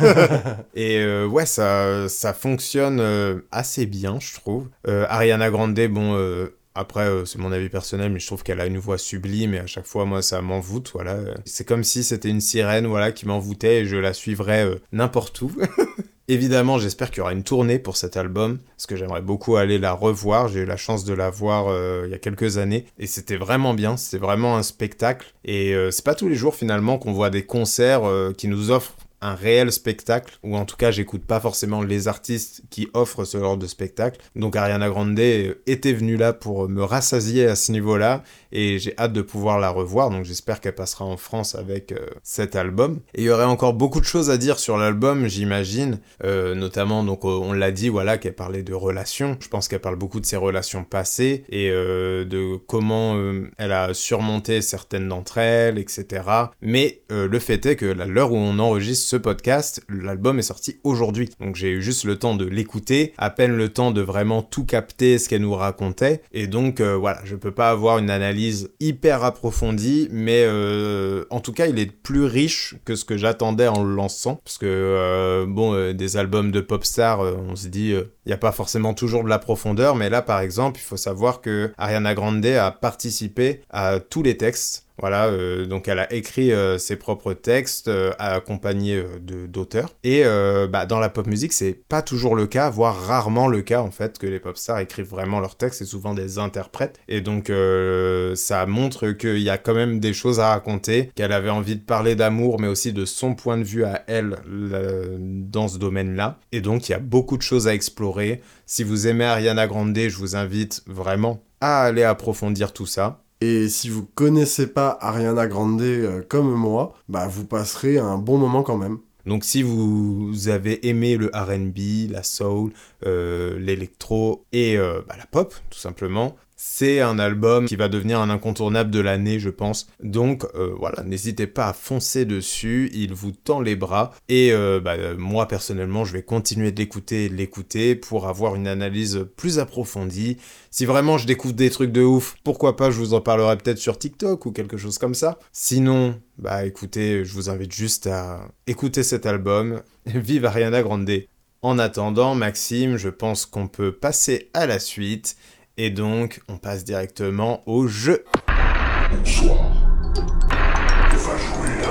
Et euh, ouais, ça, ça fonctionne euh, assez bien, je trouve. Euh, Ariana Grande, bon, euh, après, euh, c'est mon avis personnel, mais je trouve qu'elle a une voix sublime, et à chaque fois, moi, ça m'envoûte, voilà. C'est comme si c'était une sirène, voilà, qui m'envoûtait, et je la suivrais euh, n'importe où. Évidemment, j'espère qu'il y aura une tournée pour cet album, parce que j'aimerais beaucoup aller la revoir. J'ai eu la chance de la voir euh, il y a quelques années, et c'était vraiment bien, c'était vraiment un spectacle. Et euh, c'est pas tous les jours, finalement, qu'on voit des concerts euh, qui nous offrent un réel spectacle, ou en tout cas j'écoute pas forcément les artistes qui offrent ce genre de spectacle. Donc Ariana Grande était venue là pour me rassasier à ce niveau-là, et j'ai hâte de pouvoir la revoir, donc j'espère qu'elle passera en France avec euh, cet album. Et il y aurait encore beaucoup de choses à dire sur l'album, j'imagine, euh, notamment, donc on l'a dit, voilà, qu'elle parlait de relations. Je pense qu'elle parle beaucoup de ses relations passées, et euh, de comment euh, elle a surmonté certaines d'entre elles, et cetera. Mais euh, le fait est que à l'heure où on enregistre ce podcast, l'album est sorti aujourd'hui. Donc j'ai eu juste le temps de l'écouter, à peine le temps de vraiment tout capter ce qu'elle nous racontait. Et donc euh, voilà, je peux pas avoir une analyse hyper approfondie, mais euh, en tout cas, il est plus riche que ce que j'attendais en le lançant. Parce que, euh, bon, euh, des albums de pop stars, euh, on se dit, il euh, n'y a pas forcément toujours de la profondeur. Mais là, par exemple, il faut savoir que Ariana Grande a participé à tous les textes. Voilà, euh, donc elle a écrit euh, ses propres textes, euh, accompagnée euh, de, d'auteurs. Et euh, bah, dans la pop musique, c'est pas toujours le cas, voire rarement le cas en fait, que les pop stars écrivent vraiment leurs textes, c'est souvent des interprètes. Et donc euh, ça montre qu'il y a quand même des choses à raconter, qu'elle avait envie de parler d'amour, mais aussi de son point de vue à elle le, dans ce domaine-là. Et donc il y a beaucoup de choses à explorer. Si vous aimez Ariana Grande, je vous invite vraiment à aller approfondir tout ça. Et si vous connaissez pas Ariana Grande euh, comme moi, bah vous passerez un bon moment quand même. Donc si vous avez aimé le R and B, la soul, euh, l'électro et euh, bah, la pop, tout simplement, c'est un album qui va devenir un incontournable de l'année, je pense. Donc euh, voilà, n'hésitez pas à foncer dessus, il vous tend les bras. Et euh, bah, moi, personnellement, je vais continuer de l'écouter et de l'écouter pour avoir une analyse plus approfondie. Si vraiment je découvre des trucs de ouf, pourquoi pas, je vous en parlerai peut-être sur TikTok ou quelque chose comme ça. Sinon, bah écoutez, je vous invite juste à écouter cet album. Vive Ariana Grande. En attendant, Maxime, je pense qu'on peut passer à la suite. Et donc, on passe directement au jeu. Bonsoir. On va jouer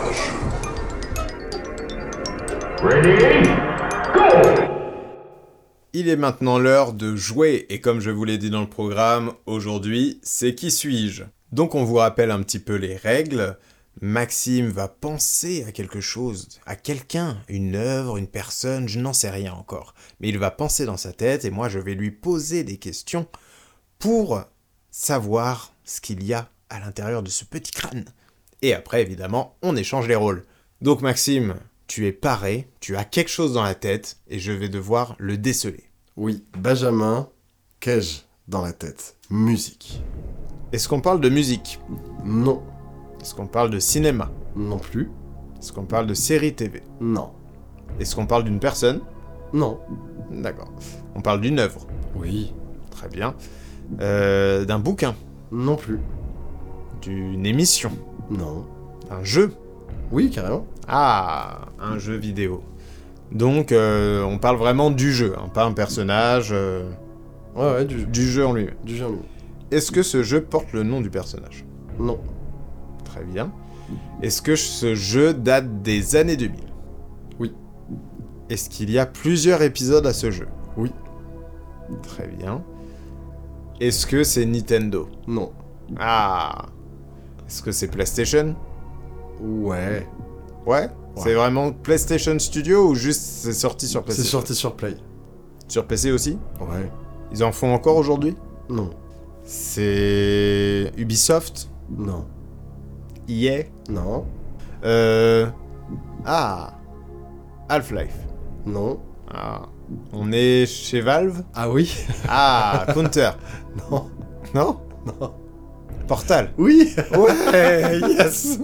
à un jeu. Ready? Go! Il est maintenant l'heure de jouer, et comme je vous l'ai dit dans le programme, aujourd'hui, c'est Qui suis-je? Donc on vous rappelle un petit peu les règles. Maxime va penser à quelque chose, à quelqu'un, une œuvre, une personne, je n'en sais rien encore. Mais il va penser dans sa tête, et moi je vais lui poser des questions pour savoir ce qu'il y a à l'intérieur de ce petit crâne. Et après, évidemment, on échange les rôles. Donc Maxime, tu es paré, tu as quelque chose dans la tête, et je vais devoir le déceler. Oui, Benjamin, qu'ai-je dans la tête? Musique. Est-ce qu'on parle de musique? Non. Est-ce qu'on parle de cinéma? Non plus. Est-ce qu'on parle de série T V? Non. Est-ce qu'on parle d'une personne? Non. D'accord. On parle d'une œuvre? Oui. Très bien. Euh, d'un bouquin? Non plus. D'une émission? Non. Un jeu? Oui, carrément. Ah, un jeu vidéo. Donc, euh, on parle vraiment du jeu, hein, pas un personnage. Euh, ouais, ouais, du, du jeu en lui-même. Du jeu en lui-même. Est-ce que ce jeu porte le nom du personnage? Non. Très bien. Est-ce que ce jeu date des années deux mille? Oui. Est-ce qu'il y a plusieurs épisodes à ce jeu? Oui. Très bien. Est-ce que c'est Nintendo? Non. Ah. Est-ce que c'est PlayStation? Ouais. Ouais, ouais. C'est vraiment PlayStation Studio ou juste c'est sorti sur PlayStation? C'est sorti sur Play. Sur P C aussi? Ouais. Ils en font encore aujourd'hui? Non. C'est Ubisoft? Non. E A? Non. Euh... Ah. Half-Life? Non. Ah. On est chez Valve? Ah oui. Ah, Counter? Non. Non? Non. Portal? Oui. Ouais, yes.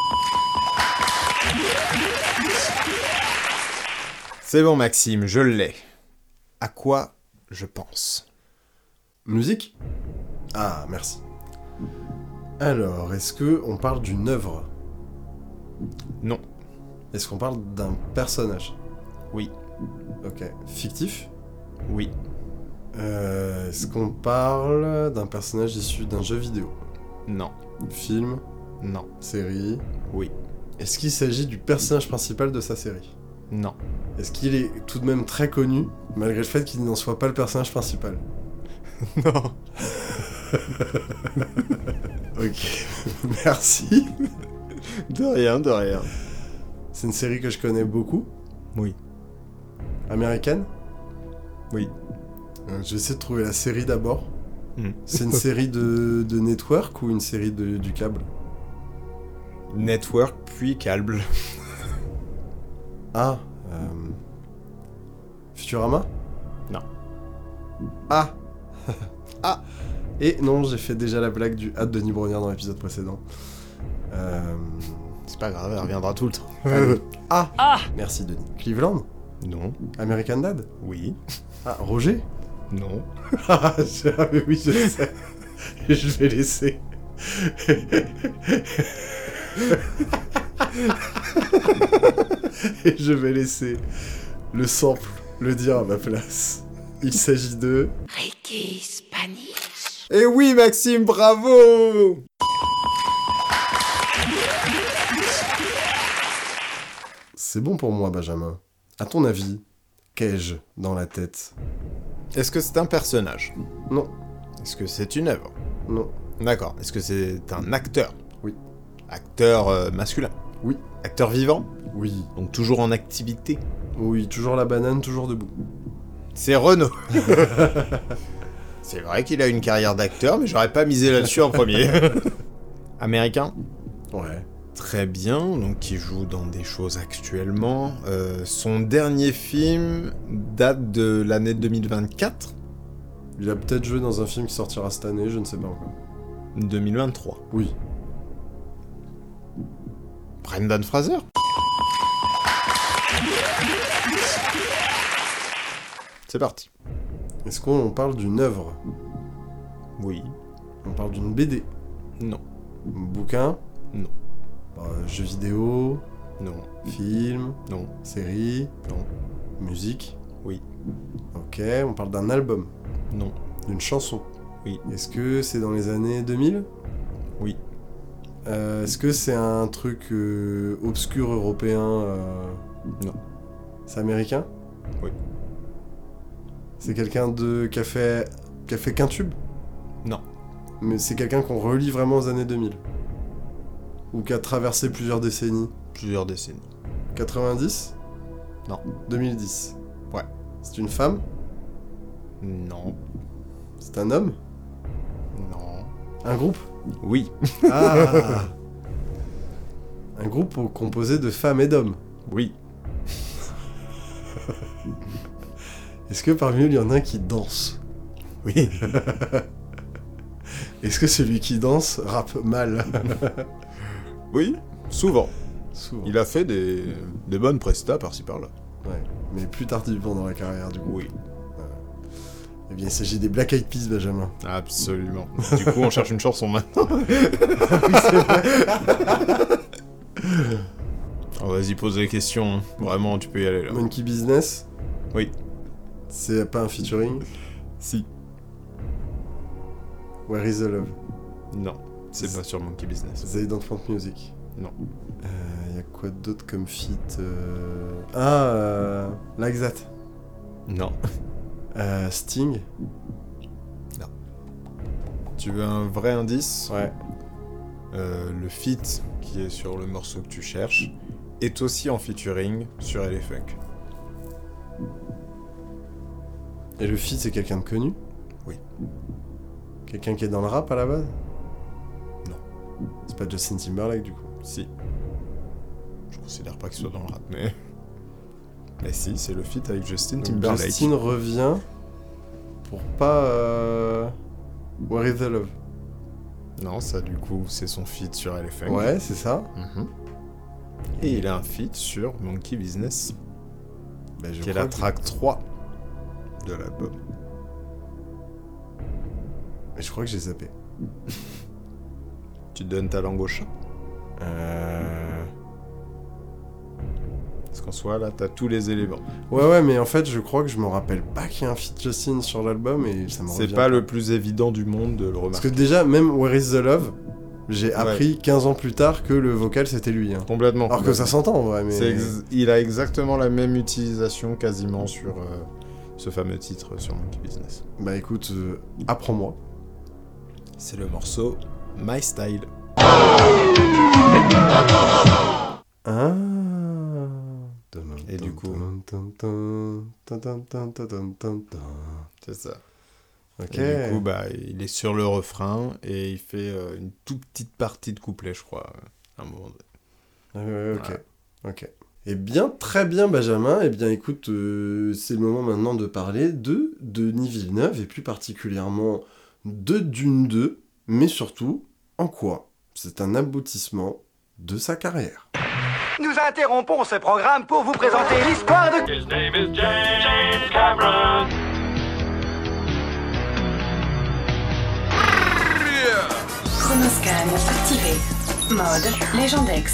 C'est bon Maxime, je l'ai. À quoi je pense? Musique? Ah, merci. Alors, est-ce que on parle d'une œuvre? Non. Est-ce qu'on parle d'un personnage? Oui. Ok. Fictif? Oui. Euh, est-ce qu'on parle d'un personnage issu d'un jeu vidéo? Non. Film? Non. Série? Oui. Est-ce qu'il s'agit du personnage principal de sa série? Non. Est-ce qu'il est tout de même très connu, malgré le fait qu'il n'en soit pas le personnage principal? Non. Ok. Merci. De rien, de rien. C'est une série que je connais beaucoup. Oui. Américaine? Oui. Euh, je vais essayer de trouver la série d'abord. Mm. C'est une série de, de network ou une série de, du câble? Network puis câble. Ah. Euh... Futurama? Non. Ah. Ah. Et non, j'ai fait déjà la blague du hat de Denis Brognard dans l'épisode précédent. Euh... C'est pas grave, elle reviendra tout le temps. Allez. Ah Ah Merci Denis. Cleveland? Non. American Dad? Oui. Ah, Roger? Non. Ah, je- ah, mais oui, je sais. Je vais laisser. Et je vais laisser le sample le dire à ma place. Il s'agit de... Ricky Spanish. Et oui, Maxime, bravo! C'est bon pour moi, Benjamin. À ton avis, qu'ai-je dans la tête? Est-ce que c'est un personnage? Non. Est-ce que c'est une œuvre? Non. D'accord. Est-ce que c'est un acteur? Oui. Acteur euh, masculin? Oui. Acteur vivant? Oui. Donc toujours en activité? Oui, toujours la banane, toujours debout. C'est Renaud. C'est vrai qu'il a une carrière d'acteur, mais j'aurais pas misé là-dessus en premier. Américain? Ouais. Très bien, donc il joue dans des choses actuellement. Euh, son dernier film date de l'année deux mille vingt-quatre? Il a peut-être joué dans un film qui sortira cette année, je ne sais pas encore. deux mille vingt-trois. Oui. Brendan Fraser? C'est parti. Est-ce qu'on parle d'une œuvre? Oui. On parle d'une B D? Non. Un bouquin? Non. Euh, jeu vidéo? Non. Film? Non. Série? Non. Musique? Oui. Ok, on parle d'un album? Non. D'une chanson? Oui. Est-ce que c'est dans les années deux mille? Oui. Euh, Est-ce que c'est un truc euh, obscur européen euh... Non. C'est américain? Oui. C'est quelqu'un de... qui a fait... qui a fait qu'un tube? Non. Mais c'est quelqu'un qu'on relie vraiment aux années deux mille? Ou qui a traversé plusieurs décennies? Plusieurs décennies. quatre-vingt-dix? Non. deux mille dix? Ouais. C'est une femme? Non. C'est un homme? Non. Un groupe? Oui. Ah. Un groupe composé de femmes et d'hommes? Oui. Est-ce que parmi eux, il y en a un qui danse? Oui. Est-ce que celui qui danse rappe mal? Oui. Souvent. Souvent. Il a fait des, des bonnes prestas par-ci par-là. Ouais, mais plus tardivement dans la carrière, du coup. Oui. Eh bien, il s'agit des Black Eyed Peas, Benjamin. Absolument. Du coup, on cherche une chanson maintenant. Oui, c'est vrai. Oh, vas-y, pose les questions. Vraiment, tu peux y aller là. Monkey Business? Oui. C'est pas un featuring? Si. Where is the love? Non. C'est pas sur Monkey Business. They Don't Want Music? Non. Il euh, y a quoi d'autre comme feat euh... Ah, euh... Like That? Non. Euh, Sting? Non. Tu veux un vrai indice? Ouais. Euh, le feat qui est sur le morceau que tu cherches est aussi en featuring sur L F Funk. Et le feat, c'est quelqu'un de connu? Oui. Quelqu'un qui est dans le rap à la base? Non. C'est pas Justin Timberlake du coup? Si. Je considère pas qu'il soit dans le rap, mais... Mais si, c'est le feat avec Justin Donc Timberlake. Justin revient pour pas... Euh... Where is the love? Non, ça du coup, c'est son feat sur L F Funk. Ouais, c'est ça. Mm-hmm. Et il a un feat sur Monkey Business, Bah, je qui est crois la que- track trois de l'album. Mais je crois que j'ai zappé. Tu donnes ta langue au chat. Euh... Parce qu'en soi, là, t'as tous les éléments. Ouais, ouais, mais en fait, je crois que je me rappelle pas qu'il y a un feat Justin sur l'album et ça me revient. C'est pas le plus évident du monde de le Parce remarquer. que déjà, même Where is the love, j'ai appris quinze ans plus tard que le vocal c'était lui. Hein. Complètement. Alors que ça s'entend en vrai, mais. C'est ex- Il a exactement la même utilisation quasiment sur euh, ce fameux titre sur Monkey Business. Bah écoute, euh, apprends-moi. C'est le morceau My Style. Ah. Et du coup, c'est ça. Ok. Et du coup, bah, il est sur le refrain et il fait euh, une toute petite partie de couplet, je crois, à un moment donné. Ah ouais, ok. Voilà. Ok. Eh bien, très bien, Benjamin. Eh bien, écoute, euh, c'est le moment maintenant de parler de Denis Villeneuve et plus particulièrement de Dune deux, mais surtout, en quoi c'est un aboutissement de sa carrière. Nous interrompons ce programme pour vous présenter l'histoire de... His name is James, James Cameron. Chronoscan activé. Mode Légendex.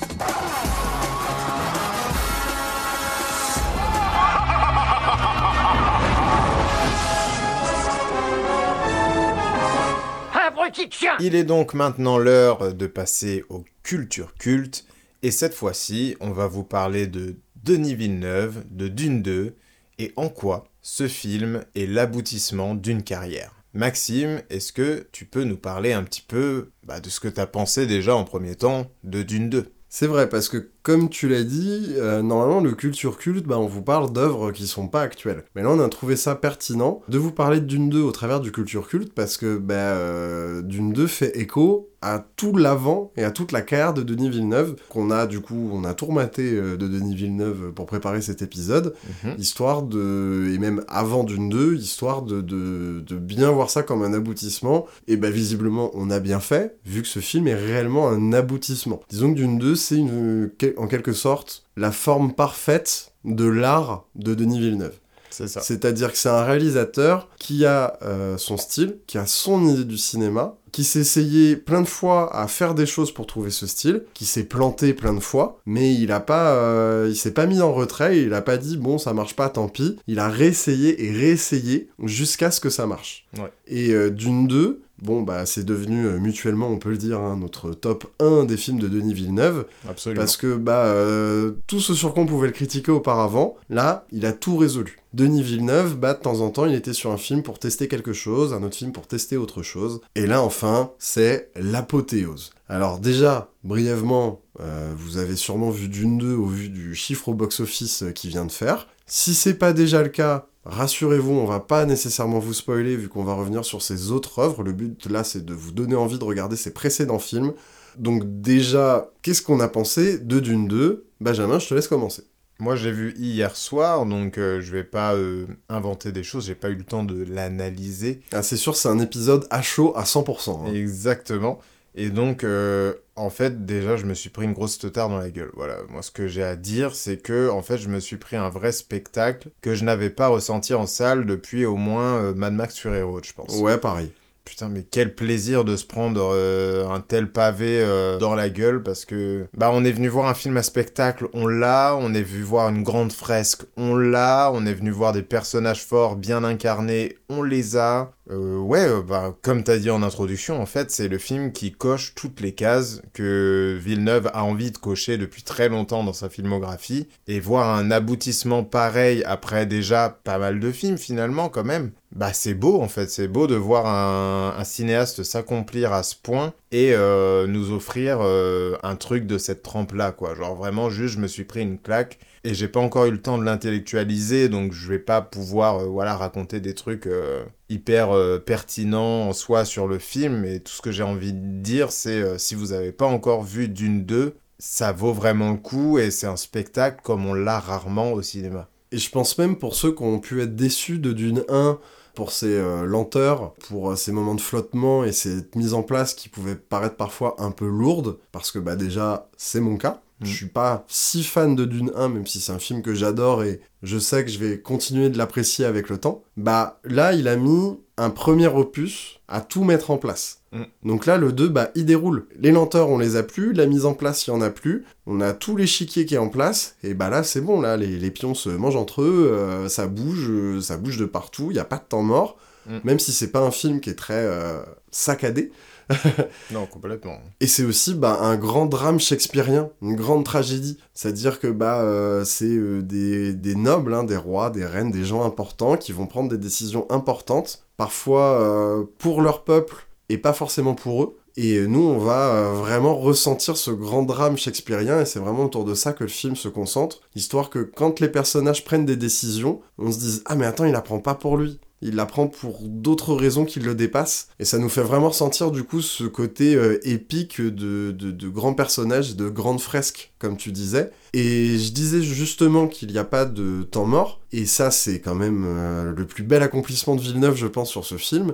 Abruti de chien! Il est donc maintenant l'heure de passer aux cultures cultes, et cette fois-ci, on va vous parler de Denis Villeneuve, de Dune deux, et en quoi ce film est l'aboutissement d'une carrière. Maxime, est-ce que tu peux nous parler un petit peu bah, de ce que tu as pensé déjà en premier temps de Dune deux ? C'est vrai, parce que comme tu l'as dit, euh, normalement le culture culte, bah, on vous parle d'œuvres qui sont pas actuelles. Mais là on a trouvé ça pertinent de vous parler de Dune deux au travers du culture culte, parce que bah, euh, Dune deux fait écho à tout l'avant et à toute la carrière de Denis Villeneuve, qu'on a du coup, on a tourmaté euh, de Denis Villeneuve pour préparer cet épisode, mm-hmm. histoire de, et même avant Dune deux, histoire de, de, de bien voir ça comme un aboutissement, et bah visiblement on a bien fait, vu que ce film est réellement un aboutissement. Disons que Dune deux, c'est une, en quelque sorte la forme parfaite de l'art de Denis Villeneuve. C'est ça. C'est-à-dire que c'est un réalisateur qui a euh, son style, qui a son idée du cinéma, qui s'est essayé plein de fois à faire des choses pour trouver ce style, qui s'est planté plein de fois, mais il a pas, euh, il s'est pas mis en retrait, il a pas dit bon ça marche pas, tant pis. Il a réessayé et réessayé jusqu'à ce que ça marche. Ouais. Et euh, Dune deux, bon bah c'est devenu euh, mutuellement, on peut le dire, hein, notre top un des films de Denis Villeneuve. Absolument. Parce que bah euh, tout ce sur quoi on pouvait le critiquer auparavant, là il a tout résolu. Denis Villeneuve, bah de temps en temps il était sur un film pour tester quelque chose, un autre film pour tester autre chose, et là enfin c'est l'apothéose. Alors déjà, brièvement, euh, vous avez sûrement vu Dune deux au vu du chiffre au box-office qu'il vient de faire. Si c'est pas déjà le cas, rassurez-vous, on va pas nécessairement vous spoiler vu qu'on va revenir sur ses autres œuvres. Le but là c'est de vous donner envie de regarder ses précédents films. Donc déjà, qu'est-ce qu'on a pensé de Dune deux ? Benjamin, je te laisse commencer. Moi, j'ai vu hier soir, donc euh, je vais pas euh, inventer des choses, j'ai pas eu le temps de l'analyser. Ah, c'est sûr, c'est un épisode à chaud à cent pour cent. Hein. Exactement. Et donc, euh, en fait, déjà, je me suis pris une grosse teutard dans la gueule. Voilà, moi, ce que j'ai à dire, c'est que, en fait, je me suis pris un vrai spectacle que je n'avais pas ressenti en salle depuis au moins euh, Mad Max Fury Road, je pense. Ouais, pareil. Putain, mais quel plaisir de se prendre euh, un tel pavé euh, dans la gueule, parce que bah on est venu voir un film à spectacle, on l'a, on est venu voir une grande fresque, on l'a, on est venu voir des personnages forts, bien incarnés, on les a. Euh, ouais, euh, bah comme t'as dit en introduction, en fait, c'est le film qui coche toutes les cases que Villeneuve a envie de cocher depuis très longtemps dans sa filmographie, et voir un aboutissement pareil après déjà pas mal de films finalement quand même. Bah c'est beau en fait, c'est beau de voir un, un cinéaste s'accomplir à ce point et euh, nous offrir euh, un truc de cette trempe-là, quoi. Genre vraiment juste je me suis pris une claque et j'ai pas encore eu le temps de l'intellectualiser, donc je vais pas pouvoir euh, voilà, raconter des trucs euh, hyper euh, pertinents en soi sur le film, mais tout ce que j'ai envie de dire c'est euh, si vous avez pas encore vu Dune deux, ça vaut vraiment le coup et c'est un spectacle comme on l'a rarement au cinéma. Et je pense même pour ceux qui ont pu être déçus de Dune un, pour ses euh, lenteurs, pour euh, ses moments de flottement et cette mise en place qui pouvait paraître parfois un peu lourde, parce que bah déjà, c'est mon cas. Mmh. Je suis pas si fan de Dune un, même si c'est un film que j'adore et je sais que je vais continuer de l'apprécier avec le temps. Bah là, il a mis un premier opus à tout mettre en place. Mmh. Donc là, le deux, bah, il déroule. Les lenteurs, on les a plus, la mise en place, il y en a plus, on a tout l'échiquier qui est en place, et bah là, c'est bon, là, les, les pions se mangent entre eux, euh, ça bouge, euh, ça bouge de partout, il n'y a pas de temps mort, mmh. même si c'est pas un film qui est très euh, saccadé. Non, complètement. Et c'est aussi bah, un grand drame shakespearien, une grande tragédie. C'est-à-dire que bah, euh, c'est euh, des, des nobles, hein, des rois, des reines, des gens importants qui vont prendre des décisions importantes, parfois euh, pour leur peuple et pas forcément pour eux. Et nous, on va euh, vraiment ressentir ce grand drame shakespearien, et c'est vraiment autour de ça que le film se concentre, histoire que quand les personnages prennent des décisions, on se dise « Ah mais attends, il la prend pas pour lui !» Il la prend pour d'autres raisons qui le dépassent. Et ça nous fait vraiment ressentir du coup ce côté euh, épique de, de, de grands personnages, de grandes fresques, comme tu disais. Et je disais justement qu'il n'y a pas de temps mort. Et ça, c'est quand même euh, le plus bel accomplissement de Villeneuve, je pense, sur ce film.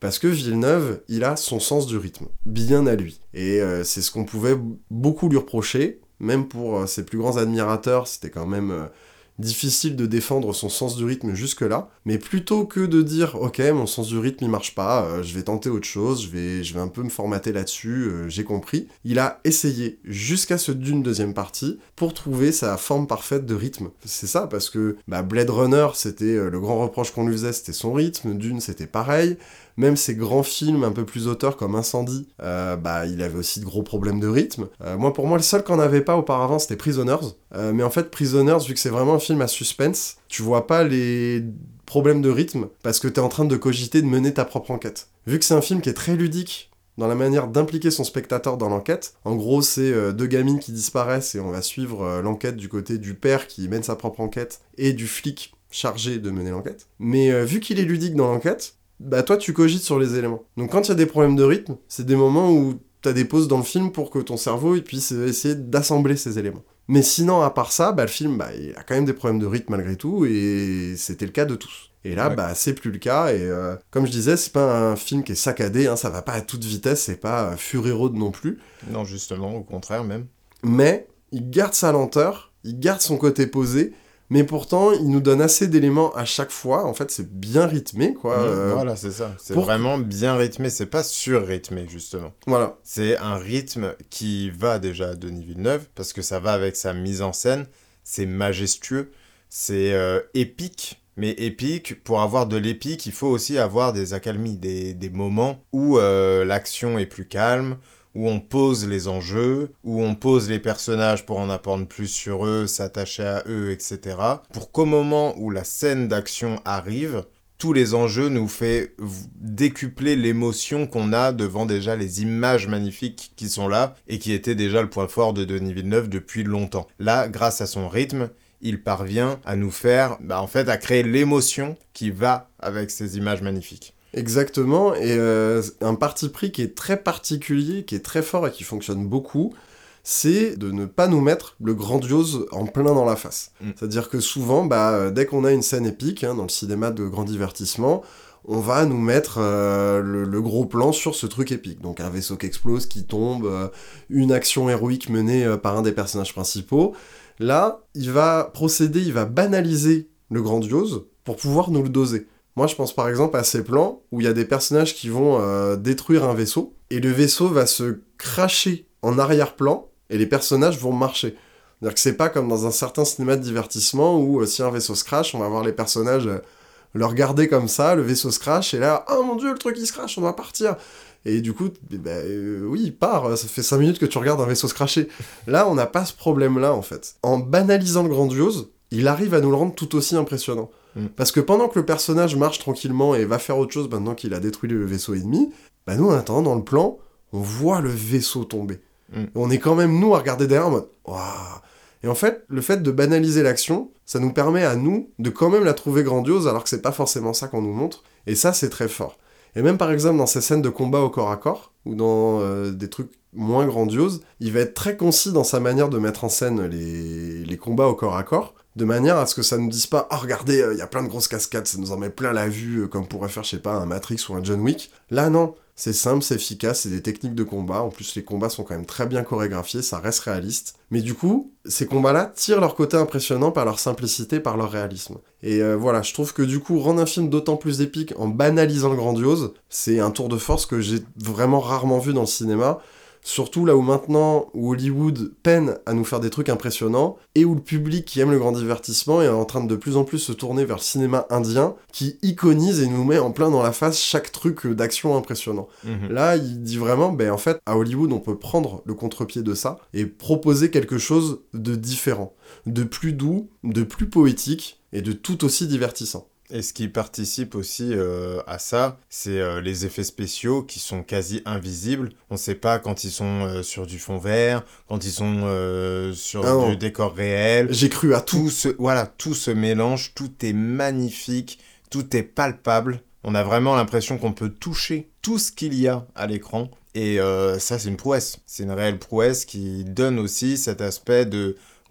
Parce que Villeneuve, il a son sens du rythme, bien à lui. Et euh, c'est ce qu'on pouvait beaucoup lui reprocher, même pour euh, ses plus grands admirateurs, c'était quand même... Euh, difficile de défendre son sens du rythme jusque-là, mais plutôt que de dire « Ok, mon sens du rythme, il marche pas, euh, je vais tenter autre chose, je vais, je vais un peu me formater là-dessus, euh, j'ai compris », il a essayé jusqu'à ce d'une deuxième partie pour trouver sa forme parfaite de rythme. C'est ça, parce que bah, Blade Runner, c'était euh, le grand reproche qu'on lui faisait, c'était son rythme, Dune, c'était pareil, même ses grands films un peu plus auteurs comme Incendie, euh, bah il avait aussi de gros problèmes de rythme. Euh, moi, pour moi, le seul qu'on n'avait pas auparavant, c'était Prisoners. Euh, mais en fait, Prisoners, vu que c'est vraiment un film à suspense, tu vois pas les problèmes de rythme parce que t'es en train de cogiter de mener ta propre enquête. Vu que c'est un film qui est très ludique dans la manière d'impliquer son spectateur dans l'enquête, en gros, c'est euh, deux gamines qui disparaissent et on va suivre euh, l'enquête du côté du père qui mène sa propre enquête et du flic chargé de mener l'enquête. Mais euh, vu qu'il est ludique dans l'enquête, bah toi tu cogites sur les éléments. Donc quand il y a des problèmes de rythme, c'est des moments où t'as des pauses dans le film pour que ton cerveau il puisse essayer d'assembler ces éléments. Mais sinon, à part ça, bah le film, bah il a quand même des problèmes de rythme malgré tout, et c'était le cas de tous. Et là, ouais. bah c'est plus le cas, et euh, comme je disais, c'est pas un film qui est saccadé, hein, ça va pas à toute vitesse, c'est pas euh, Fury Road non plus. Non, justement, au contraire même. Mais il garde sa lenteur, il garde son côté posé, mais pourtant, il nous donne assez d'éléments à chaque fois. En fait, c'est bien rythmé, quoi. Mmh, euh, voilà, c'est ça. C'est pour... vraiment bien rythmé. C'est pas sur-rythmé, justement. Voilà. C'est un rythme qui va déjà à Denis Villeneuve, parce que ça va avec sa mise en scène. C'est majestueux. C'est euh, épique. Mais épique, pour avoir de l'épique, il faut aussi avoir des accalmies, des, des moments où euh, l'action est plus calme, où on pose les enjeux, où on pose les personnages pour en apprendre plus sur eux, s'attacher à eux, et cetera. Pour qu'au moment où la scène d'action arrive, tous les enjeux nous fait décupler l'émotion qu'on a devant déjà les images magnifiques qui sont là, et qui étaient déjà le point fort de Denis Villeneuve depuis longtemps. Là, grâce à son rythme, il parvient à nous faire, bah en fait, à créer l'émotion qui va avec ces images magnifiques. Exactement, et euh, un parti pris qui est très particulier, qui est très fort et qui fonctionne beaucoup, c'est de ne pas nous mettre le grandiose en plein dans la face. Mm. C'est-à-dire que souvent, bah, dès qu'on a une scène épique, hein, dans le cinéma de grand divertissement, on va nous mettre euh, le, le gros plan sur ce truc épique. Donc un vaisseau qui explose, qui tombe, euh, une action héroïque menée euh, par un des personnages principaux. Là, il va procéder, il va banaliser le grandiose pour pouvoir nous le doser. Moi, je pense par exemple à ces plans où il y a des personnages qui vont euh, détruire un vaisseau, et le vaisseau va se cracher en arrière-plan, et les personnages vont marcher. C'est-à-dire que c'est pas comme dans un certain cinéma de divertissement où euh, si un vaisseau se crache, on va voir les personnages euh, le regarder comme ça, le vaisseau se crache, et là, « Oh mon dieu, le truc il se crache, on doit partir !» Et du coup, bah, euh, oui, il part, ça fait cinq minutes que tu regardes un vaisseau se cracher. Là, on n'a pas ce problème-là, en fait. En banalisant le grandiose, il arrive à nous le rendre tout aussi impressionnant. Mm. Parce que pendant que le personnage marche tranquillement et va faire autre chose maintenant qu'il a détruit le vaisseau ennemi, bah nous, en attendant, dans le plan, on voit le vaisseau tomber. Mm. On est quand même, nous, à regarder derrière en mode « Waouh !» Et en fait, le fait de banaliser l'action, ça nous permet à nous de quand même la trouver grandiose alors que c'est pas forcément ça qu'on nous montre. Et ça, c'est très fort. Et même par exemple dans ces scènes de combat au corps à corps, ou dans euh, des trucs moins grandioses, il va être très concis dans sa manière de mettre en scène les, les combats au corps à corps, de manière à ce que ça nous dise pas « Oh regardez, il euh, y a plein de grosses cascades, ça nous en met plein la vue, euh, comme pourrait faire, je sais pas, un Matrix ou un John Wick ». Là non, c'est simple, c'est efficace, c'est des techniques de combat, en plus les combats sont quand même très bien chorégraphiés, ça reste réaliste. Mais du coup, ces combats-là tirent leur côté impressionnant par leur simplicité, par leur réalisme. Et euh, voilà, je trouve que du coup, rendre un film d'autant plus épique en banalisant le grandiose, c'est un tour de force que j'ai vraiment rarement vu dans le cinéma. Surtout là où maintenant, où Hollywood peine à nous faire des trucs impressionnants, et où le public qui aime le grand divertissement est en train de de plus en plus se tourner vers le cinéma indien, qui iconise et nous met en plein dans la face chaque truc d'action impressionnant. Mmh. Là, il dit vraiment, ben en fait, à Hollywood, on peut prendre le contre-pied de ça, et proposer quelque chose de différent, de plus doux, de plus poétique, et de tout aussi divertissant. Et ce qui participe aussi euh, à ça, c'est euh, les effets spéciaux qui sont quasi invisibles. On ne sait pas quand ils sont euh, sur du fond vert, quand ils sont euh, sur ah du décor réel. J'ai cru à tout. tout se, voilà, tout se mélange, tout est magnifique, tout est palpable. On a vraiment l'impression qu'on peut toucher tout ce qu'il y a à l'écran. Et euh, ça, c'est une prouesse. C'est une réelle prouesse qui donne aussi cet aspect de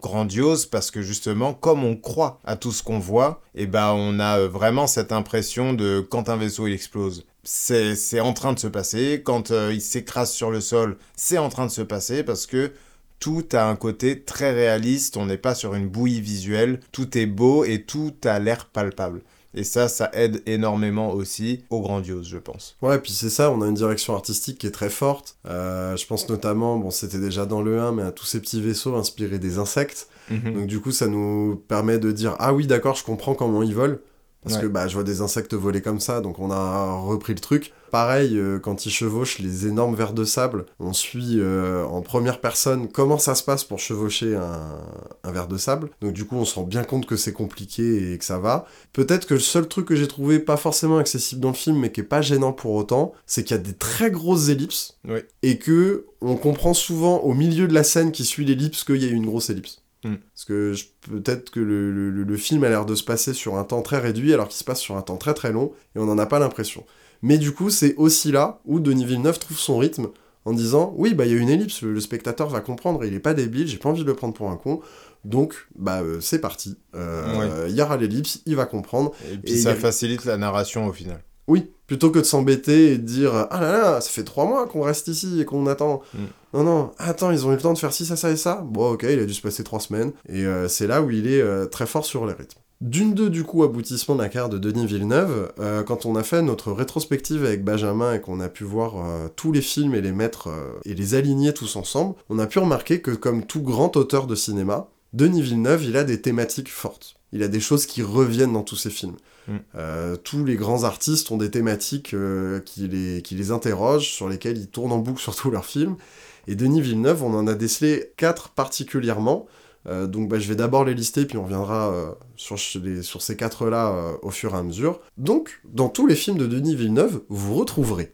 grandiose parce que justement, comme on croit à tout ce qu'on voit, et ben on a vraiment cette impression de quand un vaisseau il explose, c'est, c'est en train de se passer, quand euh, il s'écrase sur le sol, c'est en train de se passer parce que tout a un côté très réaliste, on n'est pas sur une bouillie visuelle, tout est beau et tout a l'air palpable. Et ça, ça aide énormément aussi au grandiose, je pense. Ouais, puis c'est ça, on a une direction artistique qui est très forte. Euh, je pense notamment, bon, c'était déjà dans le un, mais à tous ces petits vaisseaux inspirés des insectes. Mm-hmm. Donc du coup, ça nous permet de dire « Ah oui, d'accord, je comprends comment ils volent. » Parce ouais. que bah, je vois des insectes voler comme ça, donc on a repris le truc. Pareil, euh, quand ils chevauchent les énormes vers de sable, on suit euh, en première personne comment ça se passe pour chevaucher un, un ver de sable. Donc du coup, on se rend bien compte que c'est compliqué et que ça va. Peut-être que le seul truc que j'ai trouvé pas forcément accessible dans le film, mais qui est pas gênant pour autant, c'est qu'il y a des très grosses ellipses, oui. et que on comprend souvent au milieu de la scène qui suit l'ellipse qu'il y a une grosse ellipse. Mm. Parce que je, peut-être que le, le, le film a l'air de se passer sur un temps très réduit alors qu'il se passe sur un temps très très long et on n'en a pas l'impression. Mais du coup, c'est aussi là où Denis Villeneuve trouve son rythme en disant « Oui, bah il y a une ellipse, le, le spectateur va comprendre, il est pas débile, j'ai pas envie de le prendre pour un con, donc bah euh, c'est parti, il euh, oui. y aura l'ellipse, il va comprendre. » Et puis et ça a... facilite la narration au final. Oui, plutôt que de s'embêter et de dire « Ah là là, ça fait trois mois qu'on reste ici et qu'on attend. Mm. » Non, non, attends, ils ont eu le temps de faire ci, ça, ça et ça. Bon, ok, il a dû se passer trois semaines. Et euh, c'est là où il est euh, très fort sur les rythmes. D'une deux, du coup, aboutissement de la carrière de Denis Villeneuve, euh, quand on a fait notre rétrospective avec Benjamin et qu'on a pu voir euh, tous les films et les mettre euh, et les aligner tous ensemble, on a pu remarquer que, comme tout grand auteur de cinéma, Denis Villeneuve, il a des thématiques fortes. Il a des choses qui reviennent dans tous ses films. Mm. Euh, tous les grands artistes ont des thématiques euh, qui, les, qui les interrogent, sur lesquelles ils tournent en boucle sur tous leurs films. Et Denis Villeneuve, on en a décelé quatre particulièrement. Euh, donc bah, je vais d'abord les lister, puis on reviendra euh, sur, les, sur ces quatre-là euh, au fur et à mesure. Donc, dans tous les films de Denis Villeneuve, vous retrouverez...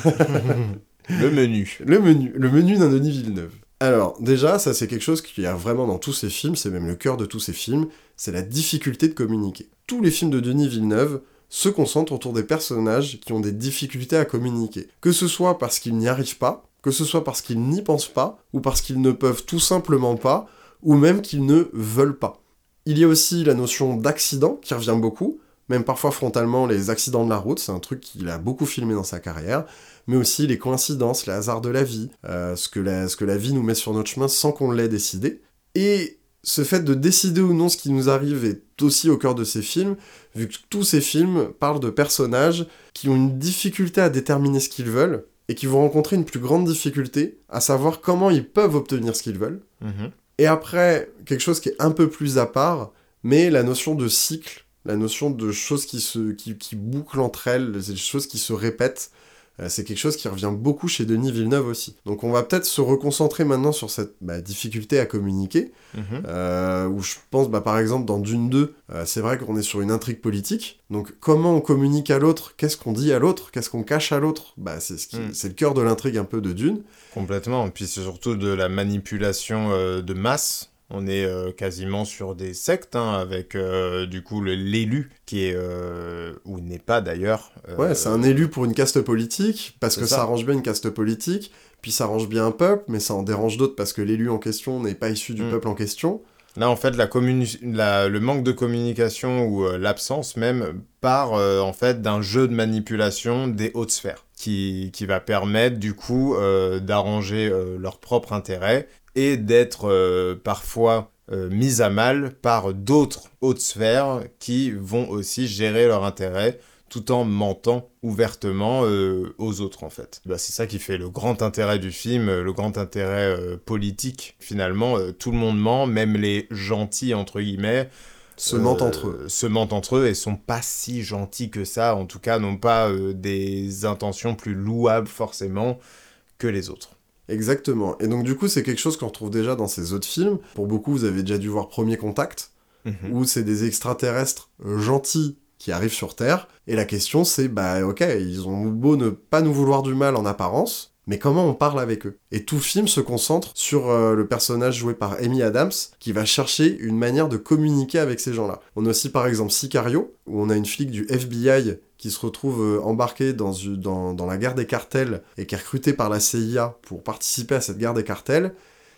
le menu. Le menu, le menu d'un Denis Villeneuve. Alors, déjà, ça c'est quelque chose qu'il y a vraiment dans tous ses films, c'est même le cœur de tous ses films, c'est la difficulté de communiquer. Tous les films de Denis Villeneuve se concentrent autour des personnages qui ont des difficultés à communiquer. Que ce soit parce qu'ils n'y arrivent pas, que ce soit parce qu'ils n'y pensent pas, ou parce qu'ils ne peuvent tout simplement pas, ou même qu'ils ne veulent pas. Il y a aussi la notion d'accident, qui revient beaucoup, même parfois frontalement les accidents de la route, c'est un truc qu'il a beaucoup filmé dans sa carrière, mais aussi les coïncidences, les hasards de la vie, euh, ce, que la, ce que la vie nous met sur notre chemin sans qu'on l'ait décidé. Et ce fait de décider ou non ce qui nous arrive est aussi au cœur de ces films, vu que tous ces films parlent de personnages qui ont une difficulté à déterminer ce qu'ils veulent, et qui vont rencontrer une plus grande difficulté, à savoir comment ils peuvent obtenir ce qu'ils veulent. Mmh. Et après, quelque chose qui est un peu plus à part, mais la notion de cycle, la notion de choses qui, se, qui, qui bouclent entre elles, des choses qui se répètent, euh, c'est quelque chose qui revient beaucoup chez Denis Villeneuve aussi. Donc on va peut-être se reconcentrer maintenant sur cette bah, difficulté à communiquer, mmh. euh, où je pense, bah, par exemple, dans Dune deux, euh, c'est vrai qu'on est sur une intrigue politique, donc comment on communique à l'autre, qu'est-ce qu'on dit à l'autre, qu'est-ce qu'on cache à l'autre, bah, c'est, ce qui, mmh. c'est le cœur de l'intrigue un peu de Dune. Complètement, et puis c'est surtout de la manipulation euh, de masse. On est euh, quasiment sur des sectes, hein, avec euh, du coup le, l'élu, qui est, euh, ou n'est pas d'ailleurs... Euh, ouais, c'est un élu pour une caste politique, parce que ça. ça arrange bien une caste politique, puis ça arrange bien un peuple, mais ça en dérange d'autres, parce que l'élu en question n'est pas issu du mmh. peuple en question. Là, en fait, la communi- la, le manque de communication, ou euh, l'absence même, part euh, en fait d'un jeu de manipulation des hautes sphères, qui, qui va permettre du coup euh, d'arranger euh, leur propre intérêt, et d'être euh, parfois euh, mis à mal par d'autres hautes sphères qui vont aussi gérer leur intérêt tout en mentant ouvertement euh, aux autres, en fait. Bah, c'est ça qui fait le grand intérêt du film, le grand intérêt euh, politique. Finalement, euh, tout le monde ment, même les gentils, entre guillemets, se euh, mentent entre eux. Se mentent entre eux et sont pas si gentils que ça, en tout cas, n'ont pas euh, des intentions plus louables, forcément, que les autres. Exactement. Et donc du coup, c'est quelque chose qu'on retrouve déjà dans ces autres films. Pour beaucoup, vous avez déjà dû voir Premier Contact, mmh. où c'est des extraterrestres gentils qui arrivent sur Terre. Et la question, c'est, bah ok, ils ont beau ne pas nous vouloir du mal en apparence, mais comment on parle avec eux ? Et tout le film se concentre sur euh, le personnage joué par Amy Adams, qui va chercher une manière de communiquer avec ces gens-là. On a aussi par exemple Sicario, où on a une flic du F B I qui se retrouve euh, embarquée dans, dans, dans la guerre des cartels et qui est recrutée par la C I A pour participer à cette guerre des cartels.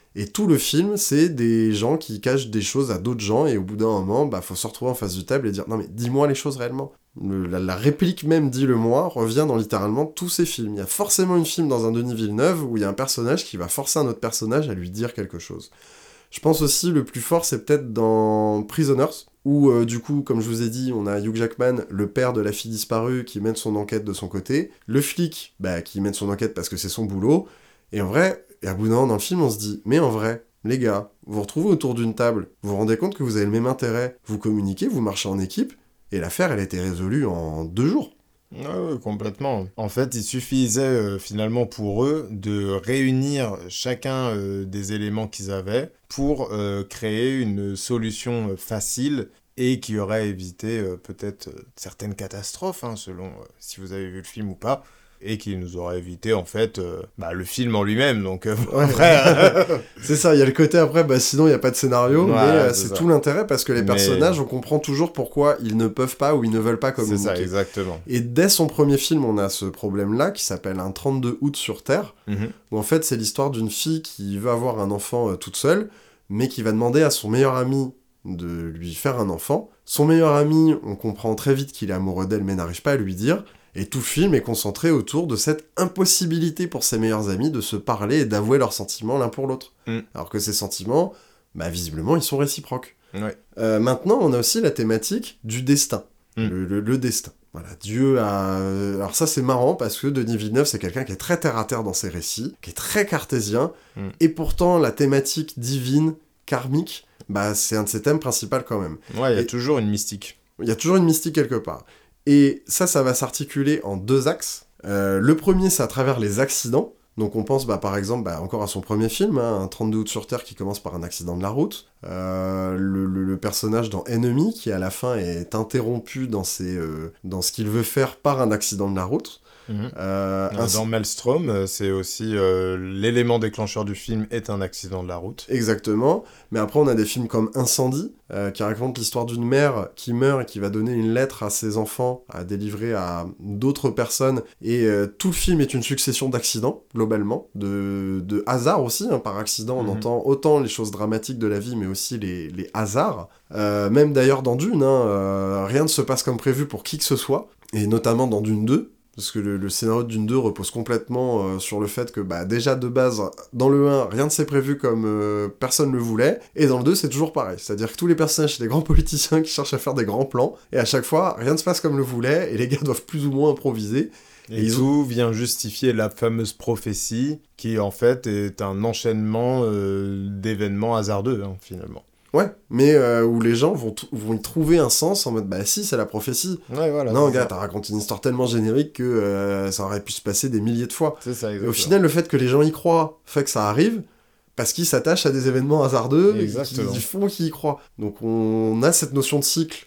Et tout le film, c'est des gens qui cachent des choses à d'autres gens, et au bout d'un moment, bah, faut se retrouver en face du table et dire « Non mais dis-moi les choses réellement ». Le, la, la réplique même « dis-le-moi » revient dans littéralement tous ces films. Il y a forcément une film dans un Denis Villeneuve où il y a un personnage qui va forcer un autre personnage à lui dire quelque chose. Je pense aussi le plus fort, c'est peut-être dans Prisoners, où euh, du coup, comme je vous ai dit, on a Hugh Jackman, le père de la fille disparue, qui mène son enquête de son côté, le flic, bah, qui mène son enquête parce que c'est son boulot, et en vrai... Et à bout d'un moment dans le film, on se dit, mais en vrai, les gars, vous vous retrouvez autour d'une table, vous vous rendez compte que vous avez le même intérêt, vous communiquez, vous marchez en équipe, et l'affaire, elle a été résolue en deux jours. Ouais, ouais, complètement. En fait, il suffisait euh, finalement pour eux de réunir chacun euh, des éléments qu'ils avaient pour euh, créer une solution euh, facile et qui aurait évité euh, peut-être euh, certaines catastrophes, hein, selon euh, si vous avez vu le film ou pas. Et qui nous aurait évité, en fait, euh, bah, le film en lui-même, donc euh, ouais. après... Euh... c'est ça, il y a le côté après, bah, sinon il n'y a pas de scénario, ouais, mais euh, c'est, c'est tout l'intérêt, parce que les mais... personnages, on comprend toujours pourquoi ils ne peuvent pas ou ils ne veulent pas communiquer. C'est ça, exactement. Et dès son premier film, on a ce problème-là, qui s'appelle Un trente-deux août sur Terre, mm-hmm. où en fait, c'est l'histoire d'une fille qui veut avoir un enfant euh, toute seule, mais qui va demander à son meilleur ami de lui faire un enfant. Son meilleur ami, on comprend très vite qu'il est amoureux d'elle, mais n'arrive pas à lui dire... Et tout le film est concentré autour de cette impossibilité pour ses meilleurs amis de se parler et d'avouer leurs sentiments l'un pour l'autre. Mm. Alors que ces sentiments, bah, visiblement, ils sont réciproques. Ouais. Euh, maintenant, on a aussi la thématique du destin. Mm. Le, le, le destin. Voilà, Dieu a... Alors ça, c'est marrant, parce que Denis Villeneuve, c'est quelqu'un qui est très terre-à-terre dans ses récits, qui est très cartésien, mm. et pourtant, la thématique divine, karmique, bah, c'est un de ses thèmes principaux quand même. Ouais, il y a et... toujours une mystique. Il y a toujours une mystique quelque part. Et ça, ça va s'articuler en deux axes. Euh, le premier, c'est à travers les accidents. Donc on pense bah, par exemple bah, encore à son premier film, hein, un trente-deux août sur Terre qui commence par un accident de la route. Euh, le, le, le personnage dans Enemy qui à la fin est interrompu dans, ses, euh, dans ce qu'il veut faire par un accident de la route. Mmh. Euh, dans ainsi... Maelstrom, c'est aussi euh, l'élément déclencheur du film est un accident de la route. Exactement, mais après on a des films comme Incendie, euh, qui raconte l'histoire d'une mère qui meurt et qui va donner une lettre à ses enfants à délivrer à d'autres personnes, et euh, tout le film est une succession d'accidents, globalement, de, de hasards aussi, hein, par accident, on mmh. entend autant les choses dramatiques de la vie, mais aussi les, les hasards. Euh, même d'ailleurs dans Dune, hein, euh, rien ne se passe comme prévu pour qui que ce soit, et notamment dans Dune deux, parce que le, le scénario de Dune deux repose complètement euh, sur le fait que, bah, déjà, de base, dans le un, rien ne s'est prévu comme euh, personne le voulait, et dans le deux, c'est toujours pareil. C'est-à-dire que tous les personnages, c'est des grands politiciens qui cherchent à faire des grands plans, et à chaque fois, rien ne se passe comme le voulait, et les gars doivent plus ou moins improviser. Et, et tout ont... vient justifier la fameuse prophétie, qui, en fait, est un enchaînement euh, d'événements hasardeux, hein, finalement. Ouais, mais euh, où les gens vont, t- vont y trouver un sens en mode bah si, c'est la prophétie. Ouais, voilà. Non, gars, ça. T'as raconté une histoire tellement générique que euh, ça aurait pu se passer des milliers de fois. C'est ça, exactement. Et au final, le fait que les gens y croient fait que ça arrive parce qu'ils s'attachent à des événements hasardeux et qui font qu'ils y croient. Donc on a cette notion de cycle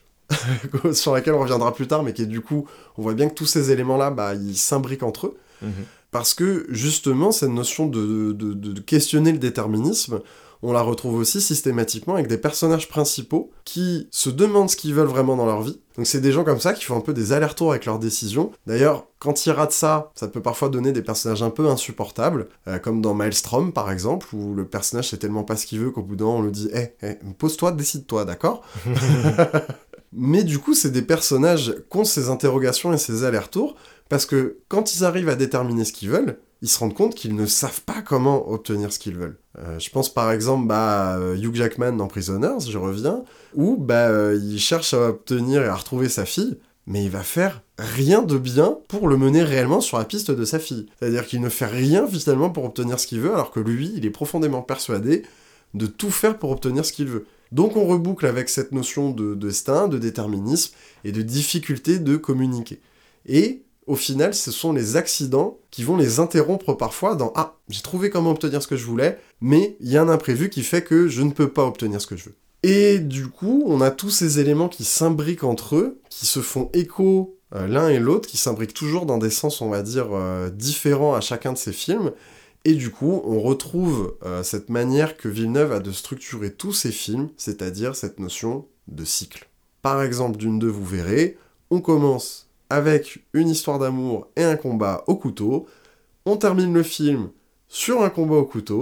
sur laquelle on reviendra plus tard, mais qui est du coup, on voit bien que tous ces éléments-là, bah, ils s'imbriquent entre eux. Mm-hmm. Parce que justement, cette notion de, de, de, de questionner le déterminisme, on la retrouve aussi systématiquement avec des personnages principaux qui se demandent ce qu'ils veulent vraiment dans leur vie. Donc c'est des gens comme ça qui font un peu des allers-retours avec leurs décisions. D'ailleurs, quand ils ratent ça, ça peut parfois donner des personnages un peu insupportables, euh, comme dans Maelstrom par exemple, où le personnage sait tellement pas ce qu'il veut qu'au bout d'un moment on lui dit « Hé, hey, hey, pose-toi, décide-toi, d'accord ?» Mais du coup, c'est des personnages qui ont ces interrogations et ces allers-retours, parce que quand ils arrivent à déterminer ce qu'ils veulent, ils se rendent compte qu'ils ne savent pas comment obtenir ce qu'ils veulent. Euh, je pense par exemple bah, à Hugh Jackman dans Prisoners, je reviens, où bah, euh, il cherche à obtenir et à retrouver sa fille, mais il va faire rien de bien pour le mener réellement sur la piste de sa fille. C'est-à-dire qu'il ne fait rien finalement pour obtenir ce qu'il veut, alors que lui, il est profondément persuadé de tout faire pour obtenir ce qu'il veut. Donc on reboucle avec cette notion de destin, de déterminisme et de difficulté de communiquer. Et au final, ce sont les accidents qui vont les interrompre parfois dans « Ah, j'ai trouvé comment obtenir ce que je voulais, mais il y a un imprévu qui fait que je ne peux pas obtenir ce que je veux. » Et du coup, on a tous ces éléments qui s'imbriquent entre eux, qui se font écho euh, l'un et l'autre, qui s'imbriquent toujours dans des sens, on va dire, euh, différents à chacun de ces films. Et du coup, on retrouve euh, cette manière que Villeneuve a de structurer tous ses films, c'est-à-dire cette notion de cycle. Par exemple, Dune deux, vous verrez, on commence avec une histoire d'amour et un combat au couteau, on termine le film sur un combat au couteau,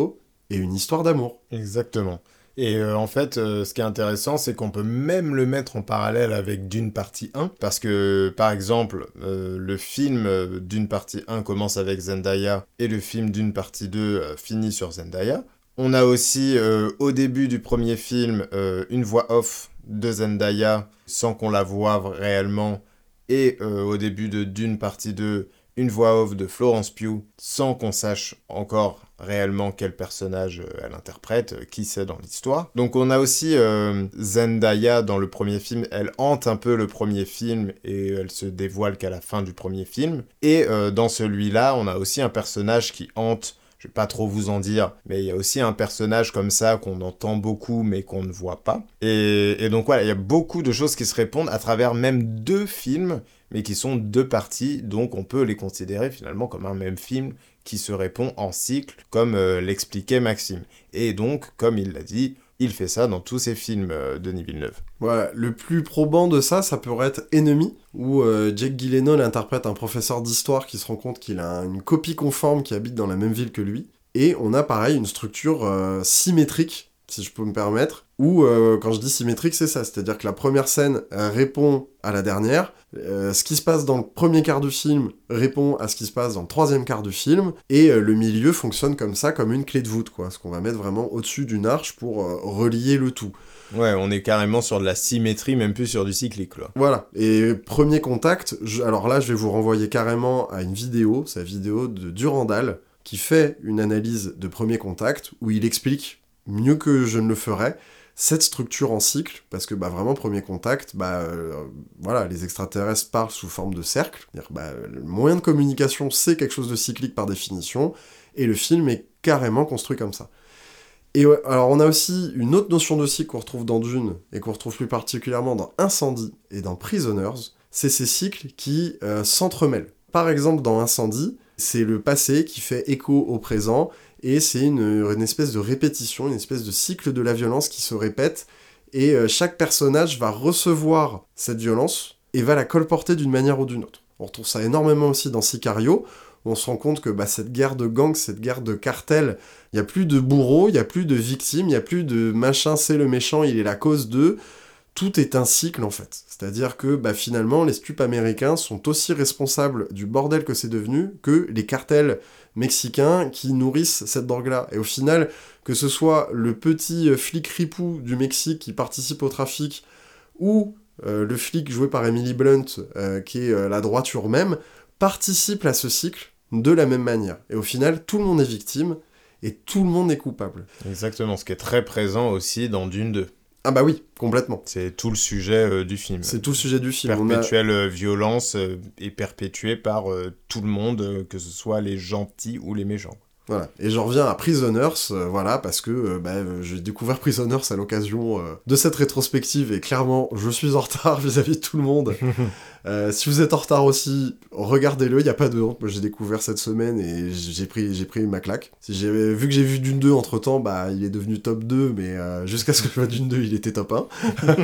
et une histoire d'amour. Exactement. Et euh, en fait, euh, ce qui est intéressant, c'est qu'on peut même le mettre en parallèle avec Dune partie un, parce que, par exemple, euh, le film euh, Dune partie un commence avec Zendaya, et le film Dune partie deux euh, finit sur Zendaya. On a aussi, euh, au début du premier film, euh, une voix off de Zendaya, sans qu'on la voie réellement, et euh, au début de Dune partie deux, une voix off de Florence Pugh, sans qu'on sache encore réellement quel personnage elle interprète, qui c'est dans l'histoire. Donc on a aussi euh, Zendaya dans le premier film, elle hante un peu le premier film et elle se dévoile qu'à la fin du premier film. Et euh, dans celui-là, on a aussi un personnage qui hante, je vais pas trop vous en dire, mais il y a aussi un personnage comme ça qu'on entend beaucoup mais qu'on ne voit pas. Et, et donc voilà, il y a beaucoup de choses qui se répondent à travers même deux films, mais qui sont deux parties, donc on peut les considérer finalement comme un même film qui se répond en cycle, comme euh, l'expliquait Maxime. Et donc, comme il l'a dit, il fait ça dans tous ses films, euh, Denis Villeneuve. Voilà, le plus probant de ça, ça pourrait être Enemy, où euh, Jake Gyllenhaal interprète un professeur d'histoire qui se rend compte qu'il a une copie conforme qui habite dans la même ville que lui, et on a pareil une structure euh, symétrique, si je peux me permettre, où, euh, quand je dis symétrique, c'est ça, c'est-à-dire que la première scène euh, répond à la dernière, euh, ce qui se passe dans le premier quart du film répond à ce qui se passe dans le troisième quart du film, et euh, le milieu fonctionne comme ça, comme une clé de voûte, quoi, ce qu'on va mettre vraiment au-dessus d'une arche pour euh, relier le tout. Ouais, on est carrément sur de la symétrie, même plus sur du cyclique, là. Voilà, et premier contact, je... alors là, je vais vous renvoyer carrément à une vidéo, c'est la vidéo de Durandal, qui fait une analyse de premier contact, où il explique, mieux que je ne le ferais, cette structure en cycle, parce que bah, vraiment, premier contact, bah, euh, voilà, les extraterrestres parlent sous forme de cercle, c'est-à-dire, bah, le moyen de communication, c'est quelque chose de cyclique par définition, et le film est carrément construit comme ça. Et ouais, alors on a aussi une autre notion de cycle qu'on retrouve dans Dune, et qu'on retrouve plus particulièrement dans Incendie et dans Prisoners, c'est ces cycles qui euh, s'entremêlent. Par exemple, dans Incendie, c'est le passé qui fait écho au présent, et c'est une, une espèce de répétition, une espèce de cycle de la violence qui se répète, et euh, chaque personnage va recevoir cette violence, et va la colporter d'une manière ou d'une autre. On retrouve ça énormément aussi dans Sicario, où on se rend compte que bah, cette guerre de gangs, cette guerre de cartels, il n'y a plus de bourreaux, il n'y a plus de victimes, il n'y a plus de machin, c'est le méchant, il est la cause de... Tout est un cycle, en fait. C'est-à-dire que, bah, finalement, les stupes américains sont aussi responsables du bordel que c'est devenu que les cartels mexicains qui nourrissent cette drogue-là. Et au final, que ce soit le petit flic ripou du Mexique qui participe au trafic, ou euh, le flic joué par Emily Blunt, euh, qui est euh, la droiture même, participent à ce cycle de la même manière. Et au final, tout le monde est victime, et tout le monde est coupable. Exactement, ce qui est très présent aussi dans Dune deux. Ah bah oui, complètement. C'est tout le sujet euh, du film. C'est tout le sujet du film. Perpétuelle On a... violence euh, est perpétuée par euh, tout le monde, euh, que ce soit les gentils ou les méchants. Voilà. Et j'en reviens à Prisoners, euh, voilà, parce que euh, bah, j'ai découvert Prisoners à l'occasion euh, de cette rétrospective, et clairement, je suis en retard vis-à-vis de tout le monde. euh, si vous êtes en retard aussi, regardez-le, il n'y a pas de honte. Moi, j'ai découvert cette semaine, et j'ai pris, j'ai pris ma claque. Si j'ai, vu que j'ai vu Dune deux entre-temps, bah, il est devenu top deux, mais euh, jusqu'à ce que je vois Dune deux, il était top un.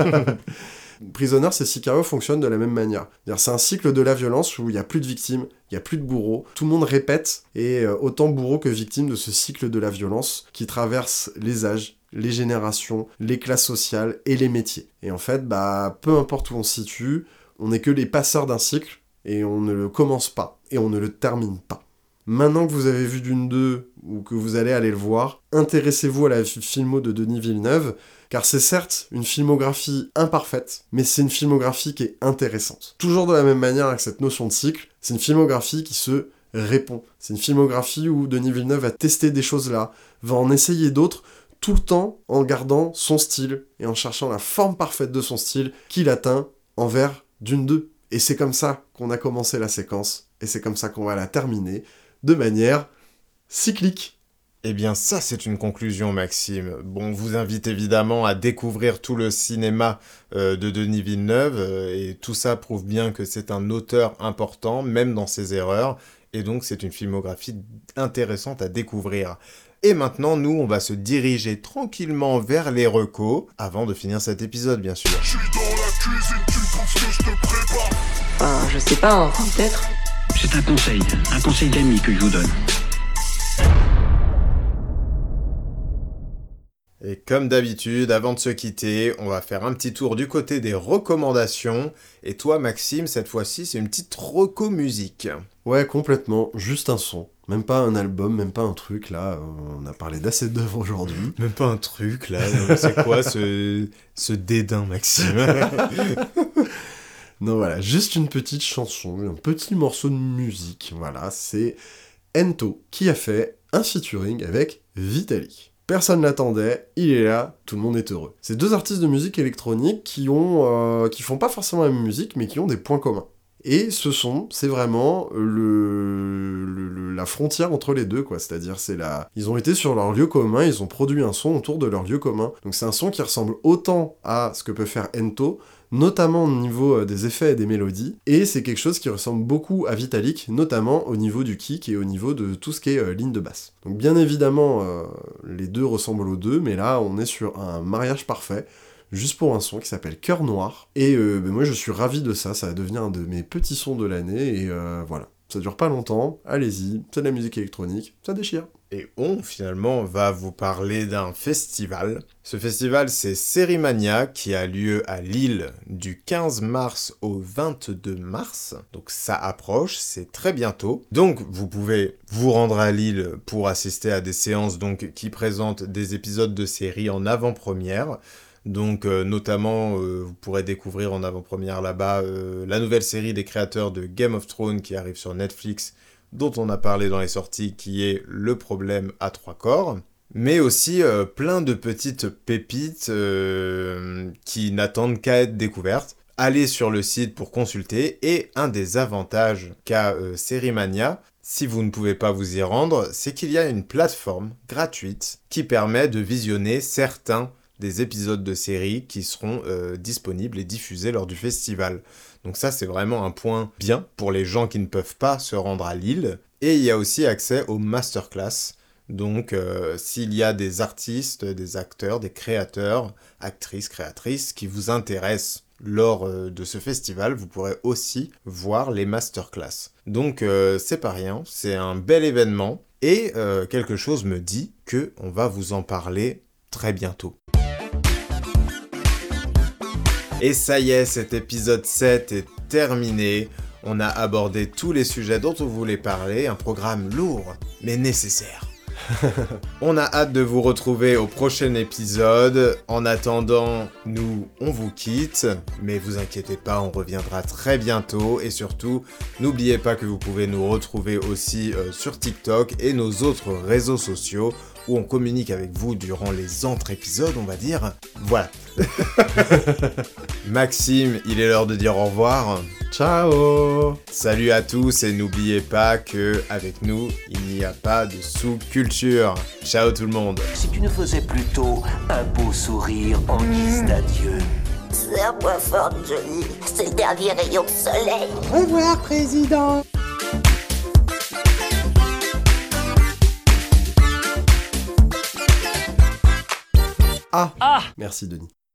Prisoners et Sicario fonctionnent de la même manière. C'est un cycle de la violence où il n'y a plus de victimes, il n'y a plus de bourreaux, tout le monde répète, et euh, autant bourreaux que victimes de ce cycle de la violence qui traverse les âges, les générations, les classes sociales et les métiers. Et en fait, bah, peu importe où on se situe, on n'est que les passeurs d'un cycle, et on ne le commence pas, et on ne le termine pas. Maintenant que vous avez vu Dune deux, ou que vous allez aller le voir, intéressez-vous à la filmo de Denis Villeneuve, car c'est certes une filmographie imparfaite, mais c'est une filmographie qui est intéressante. Toujours de la même manière avec cette notion de cycle, c'est une filmographie qui se répond. C'est une filmographie où Denis Villeneuve a testé des choses là, va en essayer d'autres, tout le temps en gardant son style, et en cherchant la forme parfaite de son style, qu'il atteint envers Dune deux. Et c'est comme ça qu'on a commencé la séquence, et c'est comme ça qu'on va la terminer, de manière cyclique. Eh bien ça, c'est une conclusion, Maxime. Bon, on vous invite évidemment à découvrir tout le cinéma euh, de Denis Villeneuve, euh, et tout ça prouve bien que c'est un auteur important, même dans ses erreurs, et donc c'est une filmographie intéressante à découvrir. Et maintenant, nous, on va se diriger tranquillement vers les recos, avant de finir cet épisode, bien sûr. Je suis dans la cuisine, tu penses que je te prépare? Ah, je sais pas, enfin, peut-être. C'est un conseil, un conseil d'ami que je vous donne. Et comme d'habitude, avant de se quitter, on va faire un petit tour du côté des recommandations. Et toi, Maxime, cette fois-ci, c'est une petite reco musique. Ouais, complètement. Juste un son. Même pas un album, même pas un truc, là. On a parlé d'assez d'œuvres aujourd'hui. Même pas un truc, là. C'est quoi ce, ce dédain, Maxime? Non, voilà. Juste une petite chanson, un petit morceau de musique. Voilà, c'est Ento qui a fait un featuring avec Vitalik. Personne l'attendait, il est là, tout le monde est heureux. C'est deux artistes de musique électronique qui ont, euh, qui font pas forcément la même musique, mais qui ont des points communs. Et ce son, c'est vraiment le, le, le, la frontière entre les deux, quoi. C'est-à-dire, c'est la... ils ont été sur leur lieu commun, ils ont produit un son autour de leur lieu commun. Donc c'est un son qui ressemble autant à ce que peut faire Ento, notamment au niveau des effets et des mélodies, et c'est quelque chose qui ressemble beaucoup à Vitalik, notamment au niveau du kick et au niveau de tout ce qui est euh, ligne de basse. Donc bien évidemment, euh, les deux ressemblent aux deux, mais là, on est sur un mariage parfait, juste pour un son qui s'appelle Cœur Noir, et euh, ben moi je suis ravi de ça, ça va devenir un de mes petits sons de l'année, et euh, voilà. Ça dure pas longtemps, allez-y, c'est de la musique électronique, ça déchire. Et on, finalement, va vous parler d'un festival. Ce festival, c'est Sérimania, qui a lieu à Lille du quinze mars au vingt-deux mars. Donc ça approche, c'est très bientôt. Donc vous pouvez vous rendre à Lille pour assister à des séances donc, qui présentent des épisodes de séries en avant-première. Donc euh, notamment, euh, vous pourrez découvrir en avant-première là-bas euh, la nouvelle série des créateurs de Game of Thrones qui arrive sur Netflix, dont on a parlé dans les sorties, qui est Le Problème à trois corps. Mais aussi euh, plein de petites pépites euh, qui n'attendent qu'à être découvertes. Allez sur le site pour consulter. Et un des avantages qu'a euh, Sérimania, si vous ne pouvez pas vous y rendre, c'est qu'il y a une plateforme gratuite qui permet de visionner certains des épisodes de séries qui seront euh, disponibles et diffusés lors du festival. Donc ça, c'est vraiment un point bien pour les gens qui ne peuvent pas se rendre à Lille. Et il y a aussi accès aux masterclass. Donc euh, s'il y a des artistes, des acteurs, des créateurs, actrices, créatrices qui vous intéressent lors euh, de ce festival, vous pourrez aussi voir les masterclass. Donc euh, c'est pas rien, c'est un bel événement. Et euh, quelque chose me dit qu'on va vous en parler très bientôt. Et ça y est, cet épisode sept est terminé. On a abordé tous les sujets dont on voulait parler, un programme lourd, mais nécessaire. On a hâte de vous retrouver au prochain épisode. En attendant, nous, on vous quitte. Mais vous inquiétez pas, on reviendra très bientôt. Et surtout, n'oubliez pas que vous pouvez nous retrouver aussi euh, sur TikTok et nos autres réseaux sociaux où on communique avec vous durant les entre-épisodes, on va dire. Voilà. Maxime, il est l'heure de dire au revoir. Ciao. Salut à tous et n'oubliez pas que avec nous, il n'y a pas de sous-culture. Ciao tout le monde. Si tu nous faisais plutôt un beau sourire en guise d'adieu. Serre-moi fort, Johnny. C'est le dernier rayon de soleil. Au revoir, président. Ah, ah. Merci Denis.